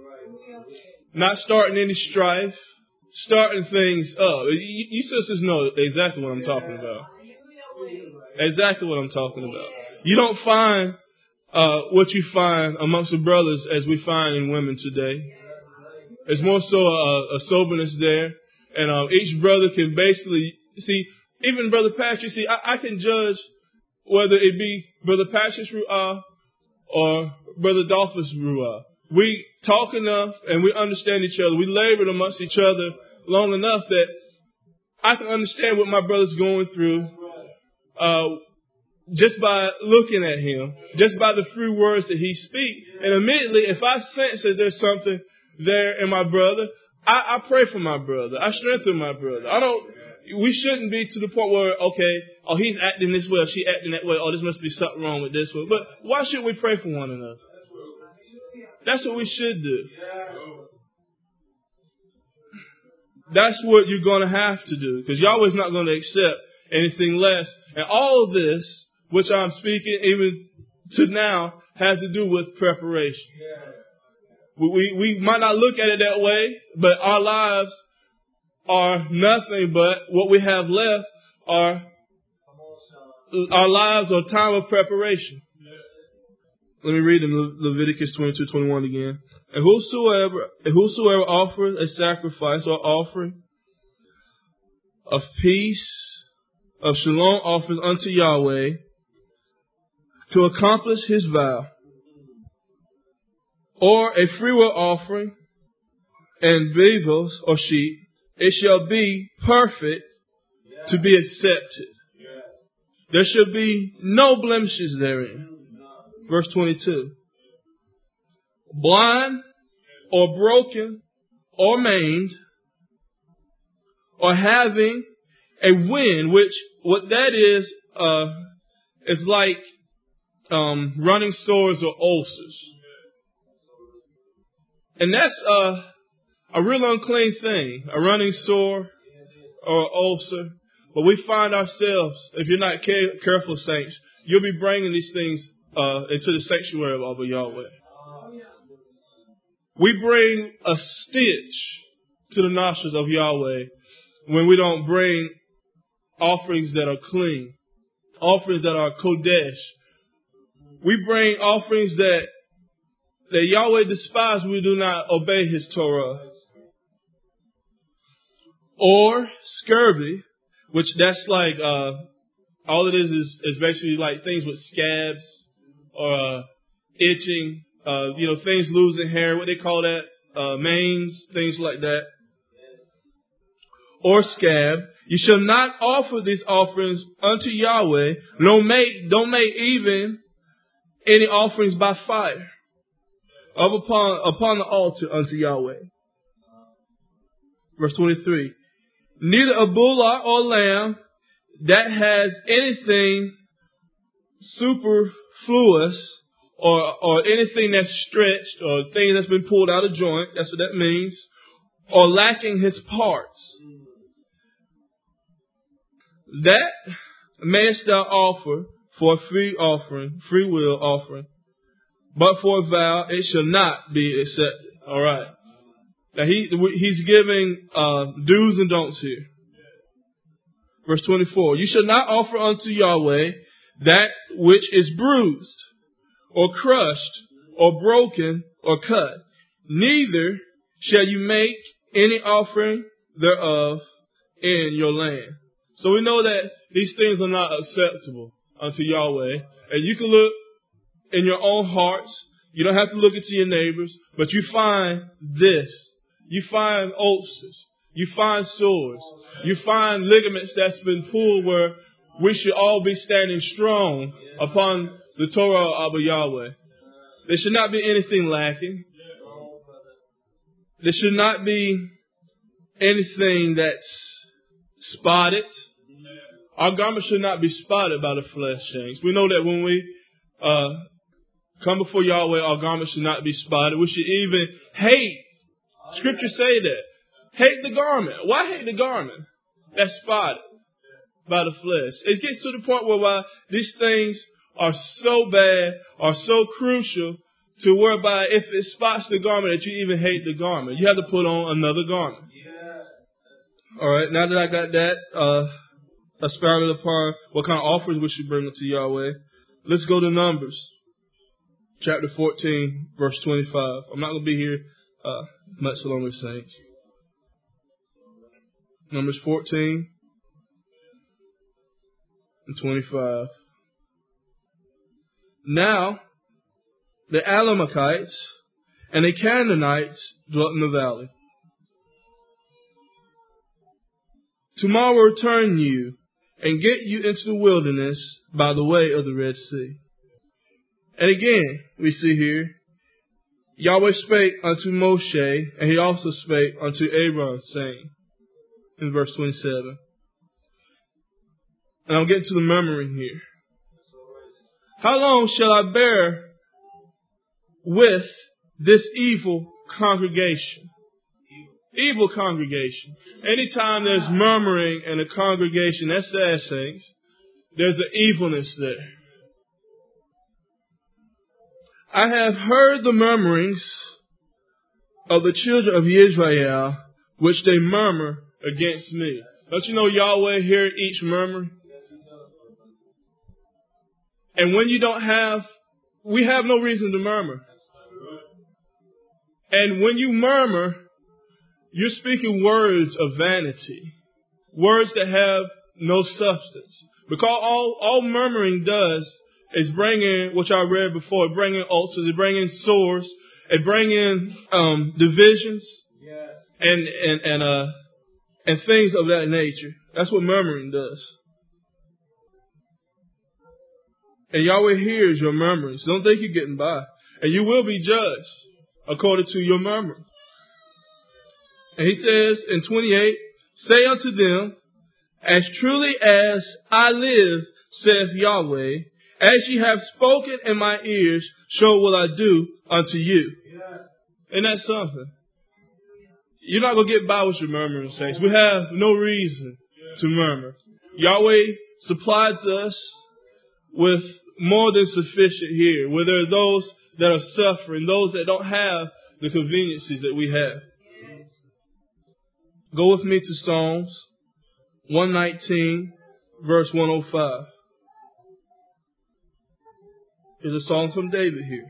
Not starting any strife. Starting things up. You, you sisters know exactly what I'm talking about. Exactly what I'm talking about. You don't find uh, what you find amongst the brothers as we find in women today. There's more so a, a soberness there. And uh, each brother can basically, see, even Brother Patrick, see, I, I can judge whether it be Brother Patrick's Ru'ah or Brother Dolphus' Ru'ah. We talk enough and we understand each other. We labored amongst each other long enough that I can understand what my brother's going through uh, just by looking at him, just by the few words that he speaks. And immediately, if I sense that there's something there in my brother, I, I pray for my brother. I strengthen my brother. I don't. We shouldn't be to the point where, okay, oh, he's acting this way, or she acting that way. Oh, this must be something wrong with this one. But why should we pray for one another? That's what we should do. That's what you're going to have to do, because Yahweh's not going to accept anything less. And all of this, which I'm speaking even to now, has to do with preparation. We, we, we might not look at it that way, but our lives are nothing but what we have left are our lives are time of preparation. Let me read in Leviticus twenty-two twenty-one again. And whosoever, and whosoever offers a sacrifice or offering of peace, of shalom offers unto Yahweh to accomplish his vow, or a freewill offering and beavers or sheep, it shall be perfect to be accepted. There shall be no blemishes therein. Verse twenty-two. Blind or broken or maimed or having a wind, which what that is, uh, is like um, running sores or ulcers. And that's uh, a real unclean thing, a running sore or ulcer. But we find ourselves, if you're not care- careful, saints, you'll be bringing these things uh, into the sanctuary of Abba Yahweh. We bring a stench to the nostrils of Yahweh when we don't bring offerings that are clean, offerings that are kodesh. We bring offerings that, that Yahweh despises when we do not obey His Torah. Or scurvy, which that's like, uh, all it is is, is basically like things with scabs or uh, itching, uh, you know, things losing hair, what they call that, uh, manes, things like that. Or scab. You shall not offer these offerings unto Yahweh. Don't make, don't make even any offerings by fire of upon, upon the altar unto Yahweh. Verse twenty-three. Neither a bullock or lamb that has anything superfluous or, or anything that's stretched or thing that's been pulled out of joint. That's what that means. Or lacking his parts. That mayest thou offer for a free offering, free will offering, but for a vow it shall not be accepted. All right. Now he he's giving uh, do's and don'ts here. Verse twenty-four. You shall not offer unto Yahweh that which is bruised, or crushed, or broken, or cut. Neither shall you make any offering thereof in your land. So we know that these things are not acceptable unto Yahweh. And you can look in your own hearts. You don't have to look into your neighbors. But you find this. You find ulcers. You find sores. You find ligaments that's been pulled where we should all be standing strong upon the Torah of Yahweh. There should not be anything lacking. There should not be anything that's spotted. Our garment should not be spotted by the flesh, saints. We know that when we uh, come before Yahweh, our garment should not be spotted. We should even hate. Scriptures say that. Hate the garment. Why hate the garment that's spotted by the flesh? It gets to the point where why these things are so bad, are so crucial, to whereby if it spots the garment that you even hate the garment. You have to put on another garment. All right, now that I got that uh, expounded upon what kind of offerings we should bring to Yahweh, let's go to Numbers, chapter fourteen, verse twenty-five. I'm not going to be here uh, much longer, saints. Numbers fourteen and twenty-five. Now, the Amalekites and the Canaanites dwelt in the valley. Tomorrow return you and get you into the wilderness by the way of the Red Sea. And again, we see here, Yahweh spake unto Moshe, and he also spake unto Aaron, saying, in verse twenty-seven. And I'm getting to the murmuring here. How long shall I bear with this evil congregation? Evil congregation. Anytime there's murmuring in a congregation, that's sad, saints. There's an evilness there. I have heard the murmurings of the children of Israel, which they murmur against me. Don't you know Yahweh hear each murmur? And when you don't have, we have no reason to murmur. And when you murmur, you're speaking words of vanity. Words that have no substance. Because all, all murmuring does is bring in, which I read before, it bring in ulcers, it bring in sores, it bring in um, divisions, and and and uh and things of that nature. That's what murmuring does. And Yahweh hears your murmurings. Don't think you're getting by. And you will be judged according to your murmuring. And he says in twenty-eight, say unto them, as truly as I live, saith Yahweh, as ye have spoken in my ears, so will I do unto you. Yeah. Isn't that something? You're not going to get by with your murmuring, saints. We have no reason to murmur. Yahweh supplies us with more than sufficient here. Where there are those that are suffering, those that don't have the conveniences that we have. Go with me to Psalms one nineteen, verse one oh five. There's a song from David here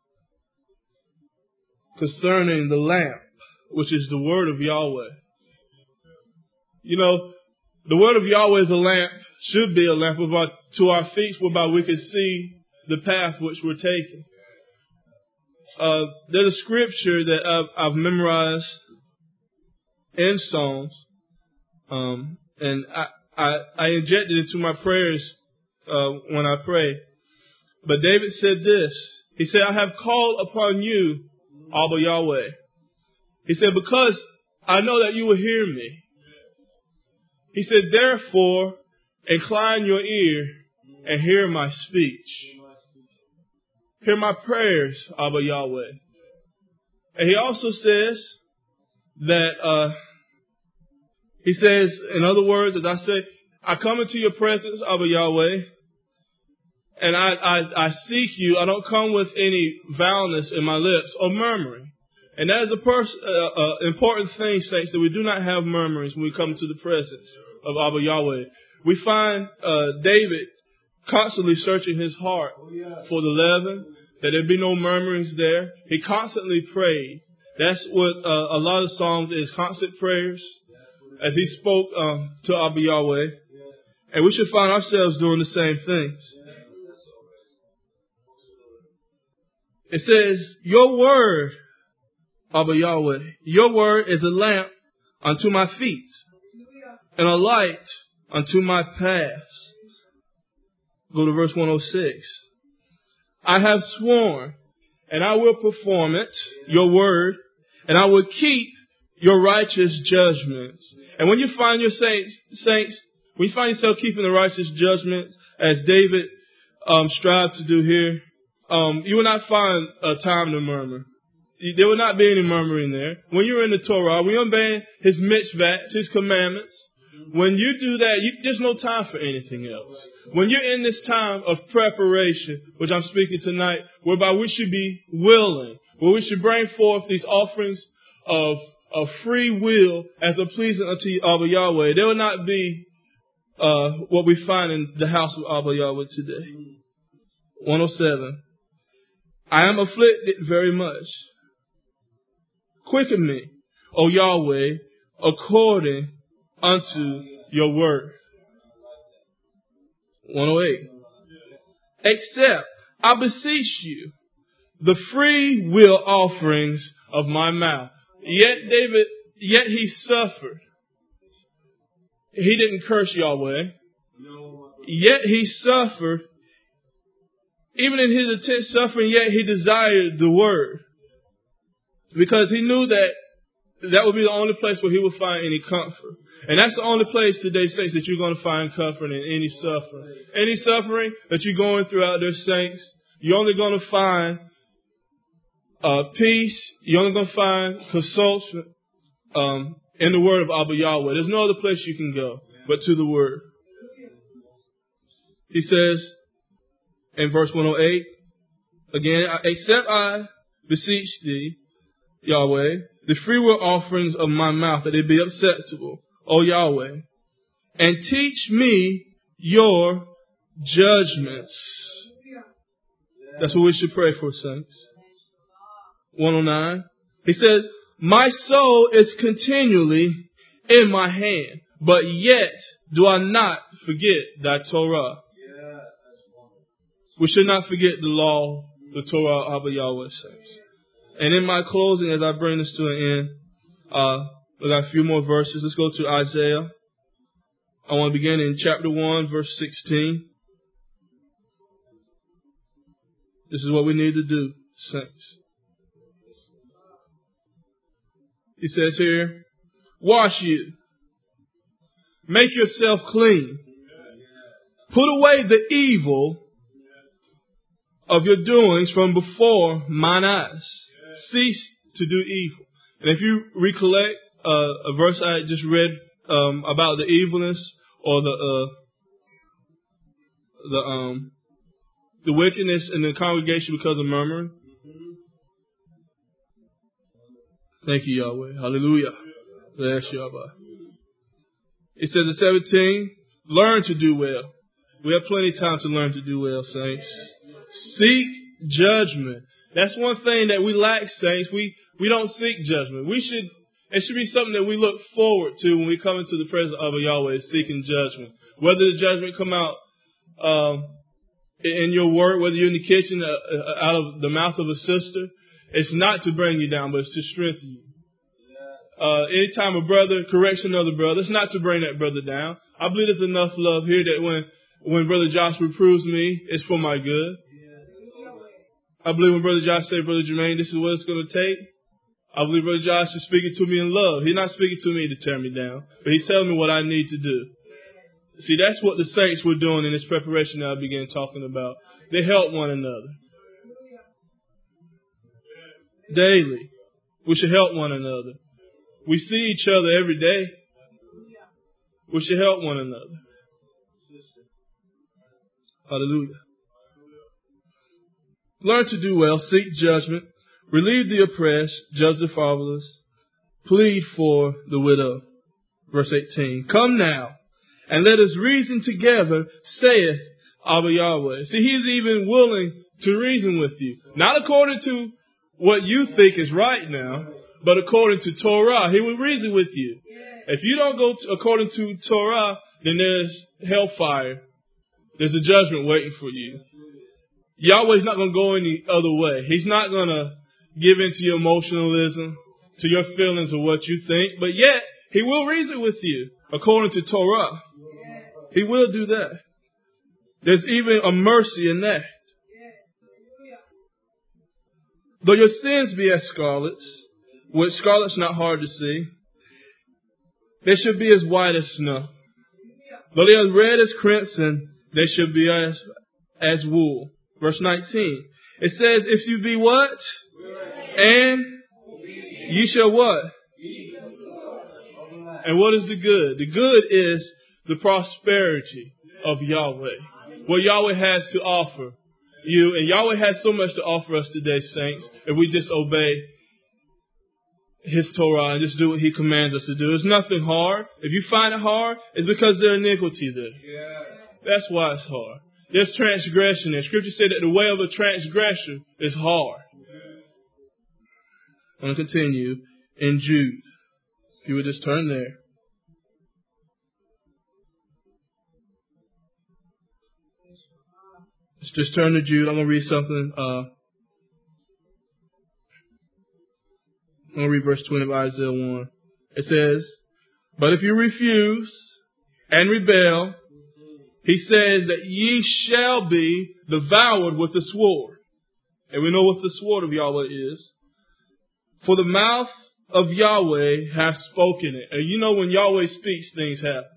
concerning the lamp, which is the word of Yahweh. You know, the word of Yahweh is a lamp, should be a lamp about to our feet, whereby we can see the path which we're taking. Uh, there's a scripture that I've, I've memorized in Psalms, um, and I, I, I injected it into my prayers uh, when I pray. But David said this. He said, I have called upon you, Abba Yahweh. He said, because I know that you will hear me. He said, therefore, incline your ear and hear my speech. Hear my prayers, Abba Yahweh. And he also says that, uh, he says, in other words, as I say, I come into your presence, Abba Yahweh, and I, I, I seek you. I don't come with any vileness in my lips or murmuring. And that is a pers- uh, uh, important thing, saints, that we do not have murmurings when we come to the presence of Abba Yahweh. We find uh, David constantly searching his heart for the leaven, that there be no murmurings there. He constantly prayed. That's what uh, a lot of Psalms is, constant prayers, as he spoke um, to Abba Yahweh. And we should find ourselves doing the same things. It says, your word, Abba Yahweh, your word is a lamp unto my feet and a light unto my paths. Go to verse one oh six. I have sworn, and I will perform it, your word, and I will keep your righteous judgments. And when you find your saints, saints, when you find yourself keeping the righteous judgments, as David um, strived to do here, um, you will not find a time to murmur. There will not be any murmuring there. When you're in the Torah, when you're obeying His mitzvahs, His commandments, when you do that, you, there's no time for anything else. When you're in this time of preparation, which I'm speaking tonight, whereby we should be willing, where we should bring forth these offerings of, of free will as a pleasing unto Abba Yahweh, there will not be uh, what we find in the house of Abba Yahweh today. one oh seven. I am afflicted very much. Quicken me, O Yahweh, according unto your word. one oh eight. Accept, I beseech you, the free will offerings of my mouth. Yet David, yet he suffered. He didn't curse Yahweh. Yet he suffered. Even in his intense suffering, yet he desired the word. Because he knew that that would be the only place where he would find any comfort. And that's the only place today, saints, that you're going to find comfort in any suffering. Any suffering that you're going through out there, saints, you're only going to find uh, peace. You're only going to find consolation um, in the word of Abba Yahweh. There's no other place you can go but to the word. He says in verse one oh eight, again, except I beseech thee, Yahweh, the freewill offerings of my mouth, that it be acceptable, O Yahweh, and teach me your judgments. That's what we should pray for, saints. one oh nine. He says, my soul is continually in my hand, but yet do I not forget thy Torah. We should not forget the law, the Torah of Abba Yahweh, saints. And in my closing, as I bring this to an end, uh, we got a few more verses. Let's go to Isaiah. I want to begin in chapter one, verse sixteen. This is what we need to do, saints. He says here, wash you. Make yourself clean. Put away the evil of your doings from before mine eyes. Cease to do evil. And if you recollect uh, a verse I just read um, about the evilness or the uh, the um, the wickedness in the congregation because of murmuring. Thank you, Yahweh. Hallelujah. Bless you, Abba. It says in seventeen, learn to do well. We have plenty of time to learn to do well, saints. Seek judgment. That's one thing that we lack, saints. We we don't seek judgment. We should. It should be something that we look forward to when we come into the presence of Yahweh, seeking judgment. Whether the judgment come out um, in your work, whether you're in the kitchen, uh, out of the mouth of a sister, it's not to bring you down, but it's to strengthen you. Uh, anytime a brother corrects another brother, it's not to bring that brother down. I believe there's enough love here that when, when Brother Josh reproves me, it's for my good. I believe when Brother Josh says, Brother Jermaine, this is what it's going to take. I believe Brother Josh is speaking to me in love. He's not speaking to me to tear me down, but he's telling me what I need to do. See, that's what the saints were doing in this preparation that I began talking about. They help one another. Daily. We should help one another. We see each other every day. We should help one another. Hallelujah. Learn to do well, seek judgment, relieve the oppressed, judge the fatherless, plead for the widow. Verse eighteen. Come now, and let us reason together, saith Abba Yahweh. See, he's even willing to reason with you. Not according to what you think is right now, but according to Torah. He will reason with you. If you don't go to, according to Torah, then there's hellfire. There's a judgment waiting for you. Yahweh's not going to go any other way. He's not going to give into your emotionalism, to your feelings of what you think, but yet he will reason with you according to Torah. He will do that. There's even a mercy in that. Though your sins be as scarlet, which scarlet's not hard to see, they should be as white as snow. Though they are red as crimson, they should be as as wool. Verse nineteen. It says, if you be what? And ye shall what? And what is the good? The good is the prosperity of Yahweh. What Yahweh has to offer you. And Yahweh has so much to offer us today, saints, if we just obey His Torah and just do what He commands us to do. There's nothing hard. If you find it hard, it's because there's iniquity there. That's why it's hard. There's transgression there. Scripture said that the way of a transgressor is hard. I'm going to continue in Jude. If you would just turn there. Let's just turn to Jude. I'm going to read something. Uh, I'm going to read verse twenty of Isaiah one. It says, but if you refuse and rebel, He says that ye shall be devoured with the sword. And we know what the sword of Yahweh is. For the mouth of Yahweh hath spoken it. And you know when Yahweh speaks, things happen.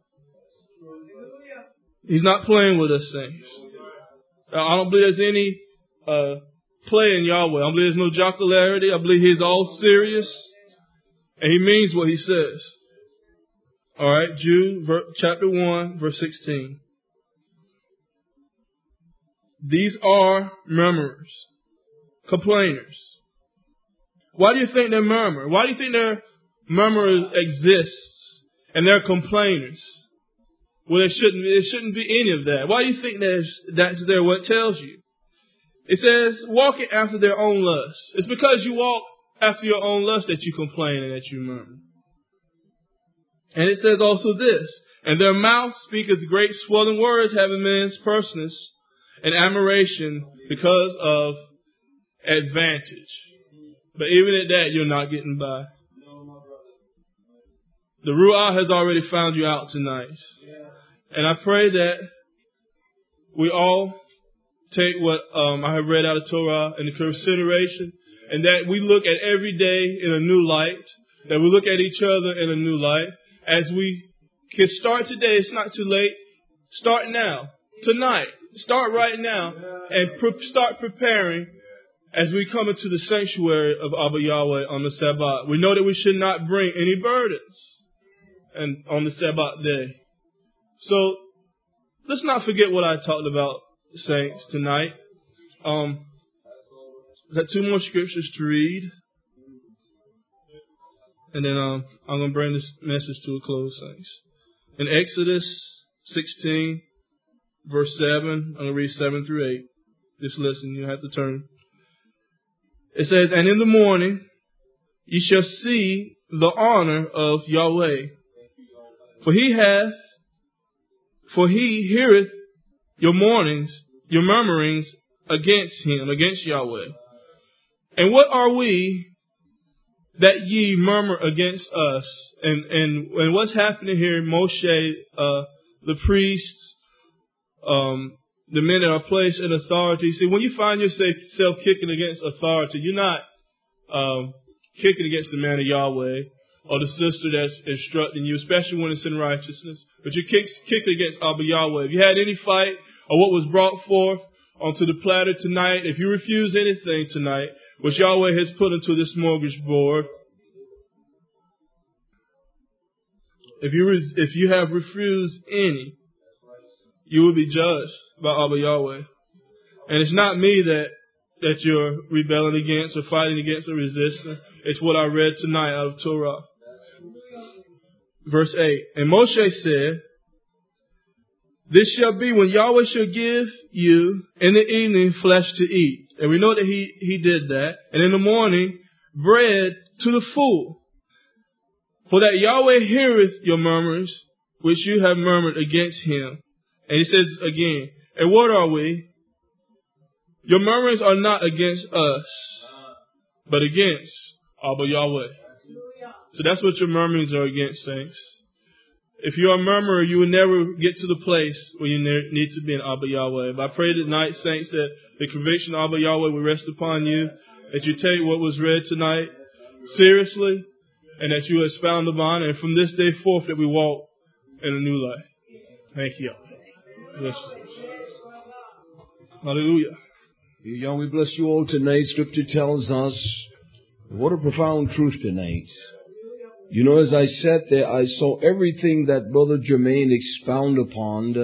He's not playing with us, saints. I don't believe there's any uh, play in Yahweh. I don't believe there's no jocularity. I believe He's all serious. And He means what He says. All right, Jude chapter one, verse sixteen. These are murmurers, complainers. Why do you think they murmur? Why do you think their murmurers exist and they're complainers? Well, there shouldn't, there shouldn't be any of that. Why do you think there's, that's there? What it tells you? It says, walking after their own lust. It's because you walk after your own lust that you complain and that you murmur. And it says also this, and their mouth speaketh great swelling words, having men's personage and admiration because of advantage. But even at that, you're not getting by. The Ruah has already found you out tonight. And I pray that we all take what um, I have read out of Torah into consideration, and that we look at every day in a new light, that we look at each other in a new light. As we can start today, it's not too late. Start now, tonight. Start right now and pre- start preparing as we come into the sanctuary of Abba Yahweh on the Sabbath. We know that we should not bring any burdens and on the Sabbath day. So let's not forget what I talked about, saints, tonight. Um, I've got two more scriptures to read. And then um, I'm going to bring this message to a close, thanks. In Exodus sixteen, verse seven, I'm going to read seven through eight. Just listen, you have to turn. It says, and in the morning ye shall see the honor of Yahweh. For he hath, for he heareth your mournings, your murmurings against him, against Yahweh. And what are we that ye murmur against us? And and, and what's happening here, Moshe, uh, the priests, um, the men that are placed in authority. See, when you find yourself kicking against authority, you're not um, kicking against the man of Yahweh or the sister that's instructing you, especially when it's in righteousness. But you kick, kick against Abba Yahweh. If you had any fight or what was brought forth onto the platter tonight, if you refuse anything tonight, which Yahweh has put into this smorgasbord, if you re- if you have refused any, you will be judged by Abba Yahweh. And it's not me that that you're rebelling against or fighting against or resisting. It's what I read tonight out of Torah. Verse eight. And Moshe said, this shall be when Yahweh shall give you in the evening flesh to eat. And we know that he, he did that. And in the morning, bread to the full. For that Yahweh heareth your murmurs, which you have murmured against him. And he says again, and what are we? Your murmurs are not against us, but against Abba Yahweh. So that's what your murmurings are against, saints. If you're a murmurer, you will never get to the place where you need to be in Abba Yahweh. But I pray tonight, saints, that the conviction of Abba Yahweh will rest upon you, that you take what was read tonight seriously, and that you expound upon, and from this day forth that we walk in a new life. Thank you. Bless you. Hallelujah. Young, we bless you all tonight. Scripture tells us, what a profound truth tonight. You know, as I sat there, I saw everything that Brother Jermaine expounded upon.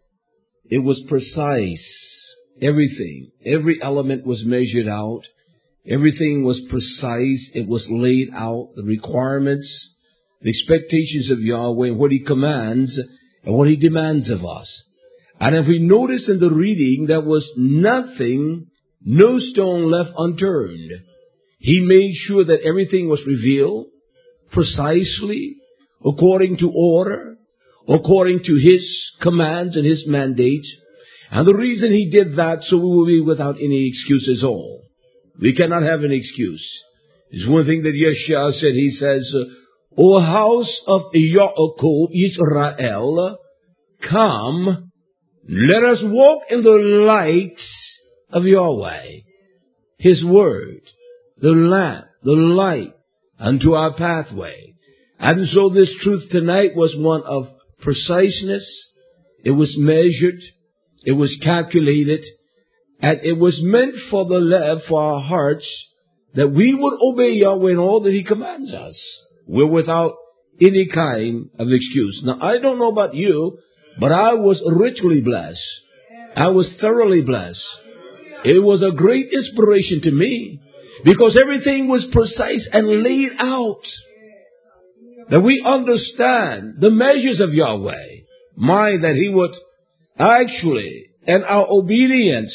It was precise. Everything. Every element was measured out. Everything was precise. It was laid out. The requirements, the expectations of Yahweh, what He commands and what He demands of us. And if we notice in the reading, there was nothing, no stone left unturned. He made sure that everything was revealed precisely, according to order, according to His commands and His mandates. And the reason He did that, so we will be without any excuse at all. We cannot have an excuse. It's one thing that Yeshua said. He says, O house of Yaakov, Israel, come, let us walk in the light of Yahweh, His word, the lamp, the light unto our pathway. And so this truth tonight was one of preciseness. It was measured. It was calculated. And it was meant for the love, for our hearts, that we would obey Yahweh in all that He commands us. We're without any kind of excuse. Now, I don't know about you, but I was richly blessed. I was thoroughly blessed. It was a great inspiration to me, because everything was precise and laid out. That we understand the measures of Yahweh. Mind that He would actually, and our obedience.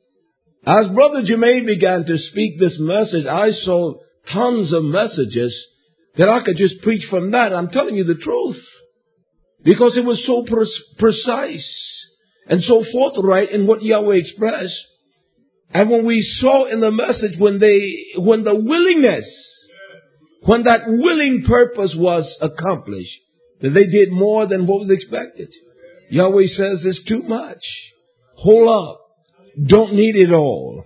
As Brother Jermaine began to speak this message, I saw tons of messages that I could just preach from that. I'm telling you the truth. Because it was so pre- precise and so forthright in what Yahweh expressed. And when we saw in the message, when they, when the willingness, when that willing purpose was accomplished, that they did more than what was expected. Yahweh says it's too much. Hold up. Don't need it all.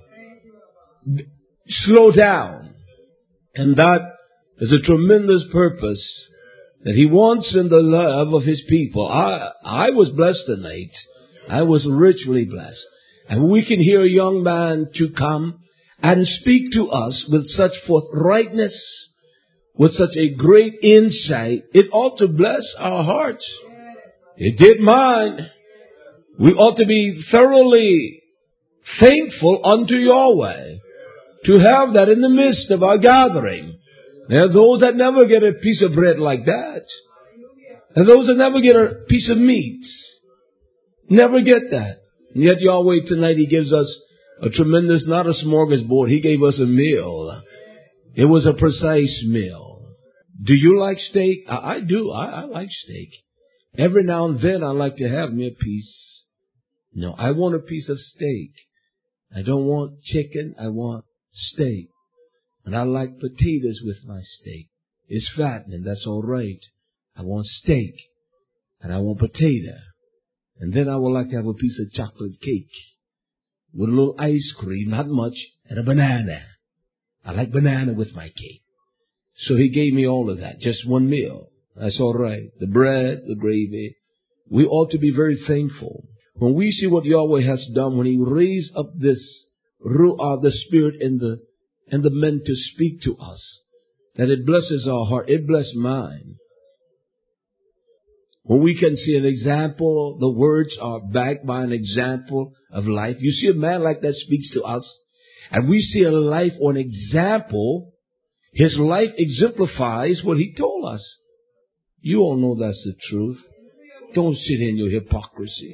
Slow down. And that is a tremendous purpose that He wants in the love of His people. I, I was blessed tonight. I was richly blessed. And we can hear a young man to come and speak to us with such forthrightness, with such a great insight. It ought to bless our hearts. It did mine. We ought to be thoroughly thankful unto Yahweh to have that in the midst of our gathering. There are those that never get a piece of bread like that. And those that never get a piece of meat. Never get that. And yet Yahweh tonight, He gives us a tremendous, not a smorgasbord. He gave us a meal. It was a precise meal. Do you like steak? I, I do. I, I like steak. Every now and then I like to have me a piece. No, I want a piece of steak. I don't want chicken. I want steak. And I like potatoes with my steak. It's fattening. That's all right. I want steak. And I want potato. And then I would like to have a piece of chocolate cake with a little ice cream, not much, and a banana. I like banana with my cake. So He gave me all of that. Just one meal. That's all right. The bread, the gravy. We ought to be very thankful. When we see what Yahweh has done, when He raised up this Ruah, the Spirit in the and the men to speak to us, that it blesses our heart. It blesses mine. When we can see an example, the words are backed by an example of life. You see a man like that speaks to us, and we see a life or an example. His life exemplifies what he told us. You all know that's the truth. Don't sit in your hypocrisy.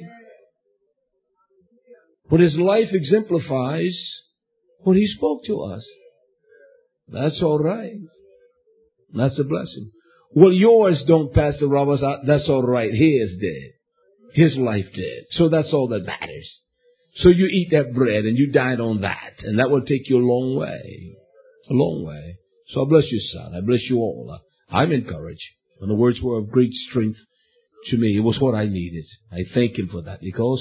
But his life exemplifies what he spoke to us. That's all right. That's a blessing. Well, yours don't, Pastor Roberts. That's all right. His did. His life did. So that's all that matters. So you eat that bread and you dine on that. And that will take you a long way. A long way. So I bless you, son. I bless you all. I'm encouraged. And the words were of great strength to me. It was what I needed. I thank Him for that because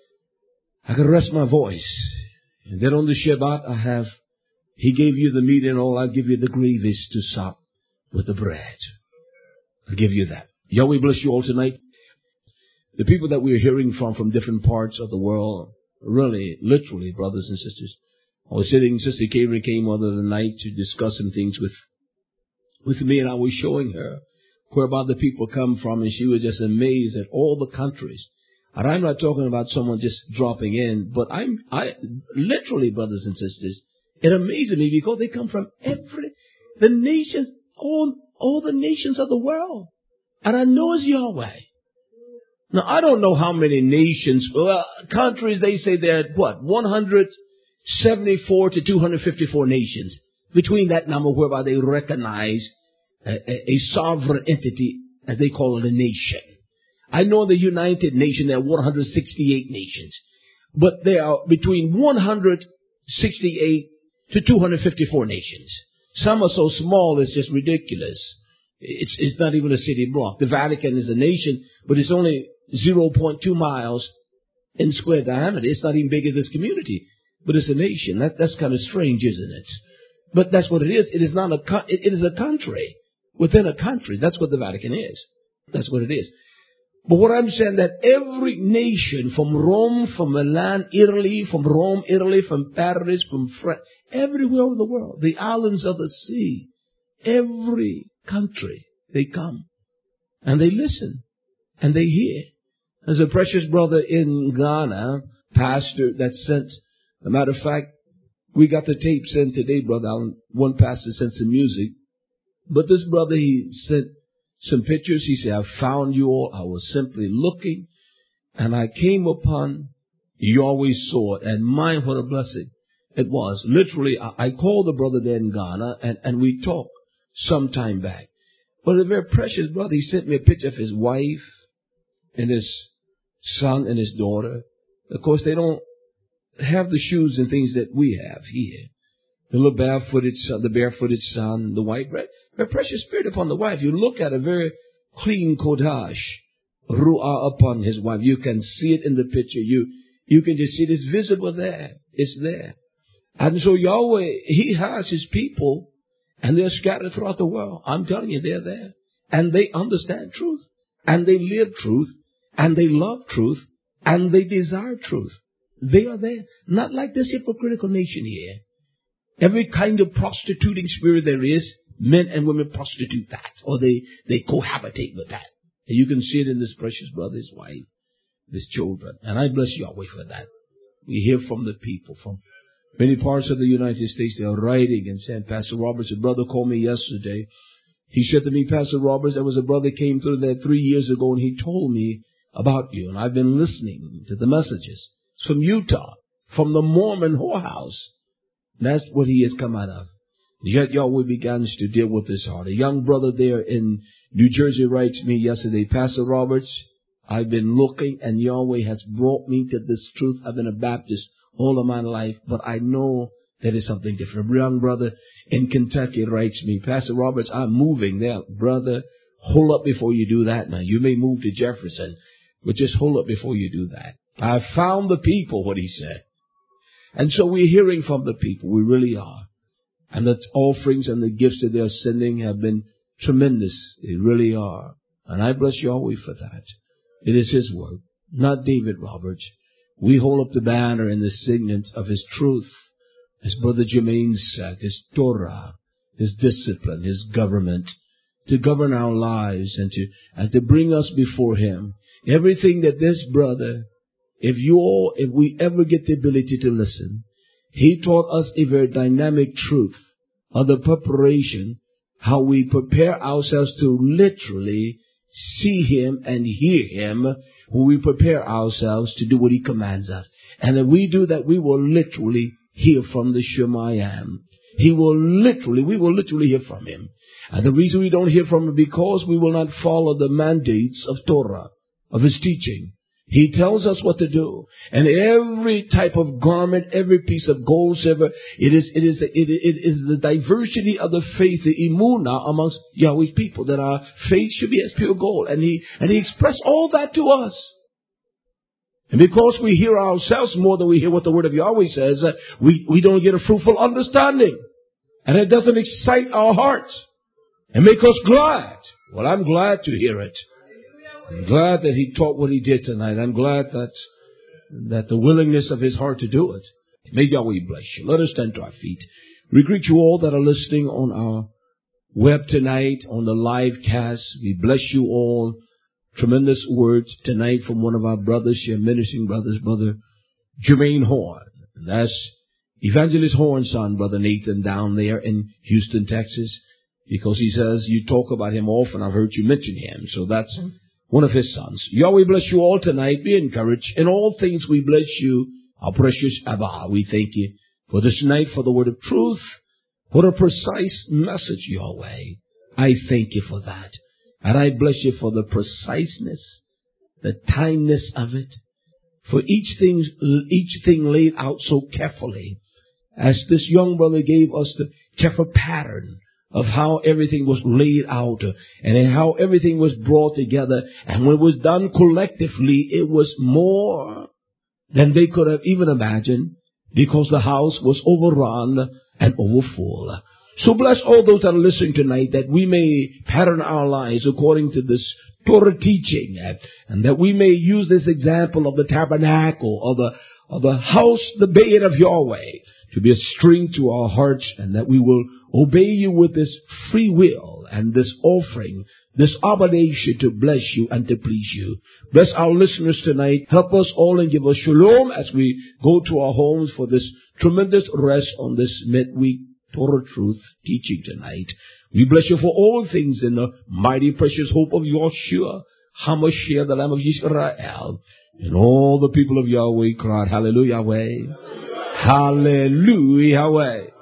I could rest my voice. And then on the Shabbat I have, He gave you the meat and all. I'll give you the gravies to sop with the bread. I'll give you that. Yahweh bless you all tonight. The people that we're hearing from, from different parts of the world, really, literally, brothers and sisters. I was sitting, Sister Karen came on the other night to discuss some things with, with me, and I was showing her where about the people come from, and she was just amazed at all the countries. And I'm not talking about someone just dropping in, but I'm, I, literally, brothers and sisters, it amazes me because they come from every, the nations, all, all the nations of the world. And I know it's Yahweh. Now, I don't know how many nations, well, countries, they say they're at what, one hundred seventy-four to two hundred fifty-four nations. Between that number whereby they recognize a, a, a sovereign entity, as they call it, a nation. I know the United Nations, there are one hundred sixty-eight nations. But there are between one hundred sixty-eight to two hundred fifty-four nations. Some are so small it's just ridiculous. It's, it's not even a city block. The Vatican is a nation, but it's only zero point two miles in square diameter. It's not even big as this community, but it's a nation. That, that's kind of strange, isn't it? But that's what it is. It is not a, it, it is a country within a country. That's what the Vatican is. That's what it is. But what I'm saying that every nation, from Rome, from Milan, Italy, from Rome, Italy, from Paris, from France, everywhere in the world, the islands of the sea, every country, they come and they listen and they hear. There's a precious brother in Ghana, pastor, that sent, as a matter of fact, we got the tape sent today, brother. One pastor sent some music. But this brother, he sent some pictures. He said, I found you all. I was simply looking and I came upon Yahweh's sword. And mine, what a blessing it was. Literally, I, I called the brother there in Ghana and, and we talked some time back. But a very precious brother, he sent me a picture of his wife and his son and his daughter. Of course, they don't have the shoes and things that we have here. The little barefooted son, the barefooted son, the white bread. Very precious spirit upon the wife. You look at a very clean kodash, ruah upon his wife. You can see it in the picture. You, you can just see it. It's visible there. It's there. And so Yahweh, He has His people, and they're scattered throughout the world. I'm telling you, they're there. And they understand truth. And they live truth. And they love truth. And they desire truth. They are there. Not like this hypocritical nation here. Every kind of prostituting spirit there is, men and women prostitute that. Or they, they cohabitate with that. And you can see it in this precious brother, his wife, his children. And I bless Yahweh for that. We hear from the people, from Many parts of the United States, they are writing and saying, Pastor Roberts, a brother called me yesterday. He said to me, Pastor Roberts, there was a brother came through there three years ago and he told me about you. And I've been listening to the messages. It's from Utah, from the Mormon whorehouse. That's what he has come out of. Yet Yahweh begins to deal with his heart. A young brother there in New Jersey writes me yesterday, Pastor Roberts, I've been looking and Yahweh has brought me to this truth. I've been a Baptist all of my life, but I know there is something different. A young brother in Kentucky writes me, Pastor Roberts, I'm moving there. Brother, hold up before you do that now. You may move to Jefferson, but just hold up before you do that. I found the people, what he said. And so we're hearing from the people. We really are. And the offerings and the gifts that they're sending have been tremendous. They really are. And I bless Yahweh for that. It is His work, not David Roberts. We hold up the banner and the signet of His truth. As Brother Jermaine said, His Torah, His discipline, His government, to govern our lives and to, and to bring us before Him. Everything that this brother, if you all, if we ever get the ability to listen, he taught us a very dynamic truth of the preparation, how we prepare ourselves to literally see Him and hear Him when we prepare ourselves to do what He commands us. And if we do that, we will literally hear from the Shemayim. He will literally, we will literally hear from Him. And the reason we don't hear from Him is because we will not follow the mandates of Torah, of His teaching. He tells us what to do. And every type of garment, every piece of gold, silver, it is, it is, the, it, it is the diversity of the faith, the imunah amongst Yahweh's people, that our faith should be as pure gold. And He, and He expressed all that to us. And because we hear ourselves more than we hear what the Word of Yahweh says, uh, we, we don't get a fruitful understanding. And it doesn't excite our hearts and make us glad. Well, I'm glad to hear it. I'm glad that he taught what he did tonight. I'm glad that that the willingness of his heart to do it. May Yahweh bless you. Let us stand to our feet. We greet you all that are listening on our web tonight, on the live cast. We bless you all. Tremendous words tonight from one of our brothers here, ministering brothers, Brother Jermaine Horn. And that's Evangelist Horn's son, Brother Nathan, down there in Houston, Texas. Because he says, you talk about him often. I've heard you mention him. So that's one of his sons. Yahweh bless you all tonight. Be encouraged. In all things we bless you, our precious Abba. We thank you for this night, for the word of truth. What a precise message, Yahweh. I thank you for that. And I bless you for the preciseness, the timeness of it. For each thing, each thing laid out so carefully. As this young brother gave us the careful pattern of how everything was laid out and how everything was brought together. And when it was done collectively, it was more than they could have even imagined, because the house was overrun and overfull. So bless all those that are listening tonight, that we may pattern our lives according to this Torah teaching, and that we may use this example of the tabernacle, of the, of the house, the bed of Yahweh, to be a string to our hearts, and that we will obey you with this free will and this offering, this obligation to bless you and to please you. Bless our listeners tonight. Help us all and give us shalom as we go to our homes for this tremendous rest on this midweek Torah truth teaching tonight. We bless you for all things in the mighty precious hope of Yeshua HaMashiach, the Lamb of Israel. And all the people of Yahweh cried, Hallelujah, Yahweh. Hallelujah, Yahweh.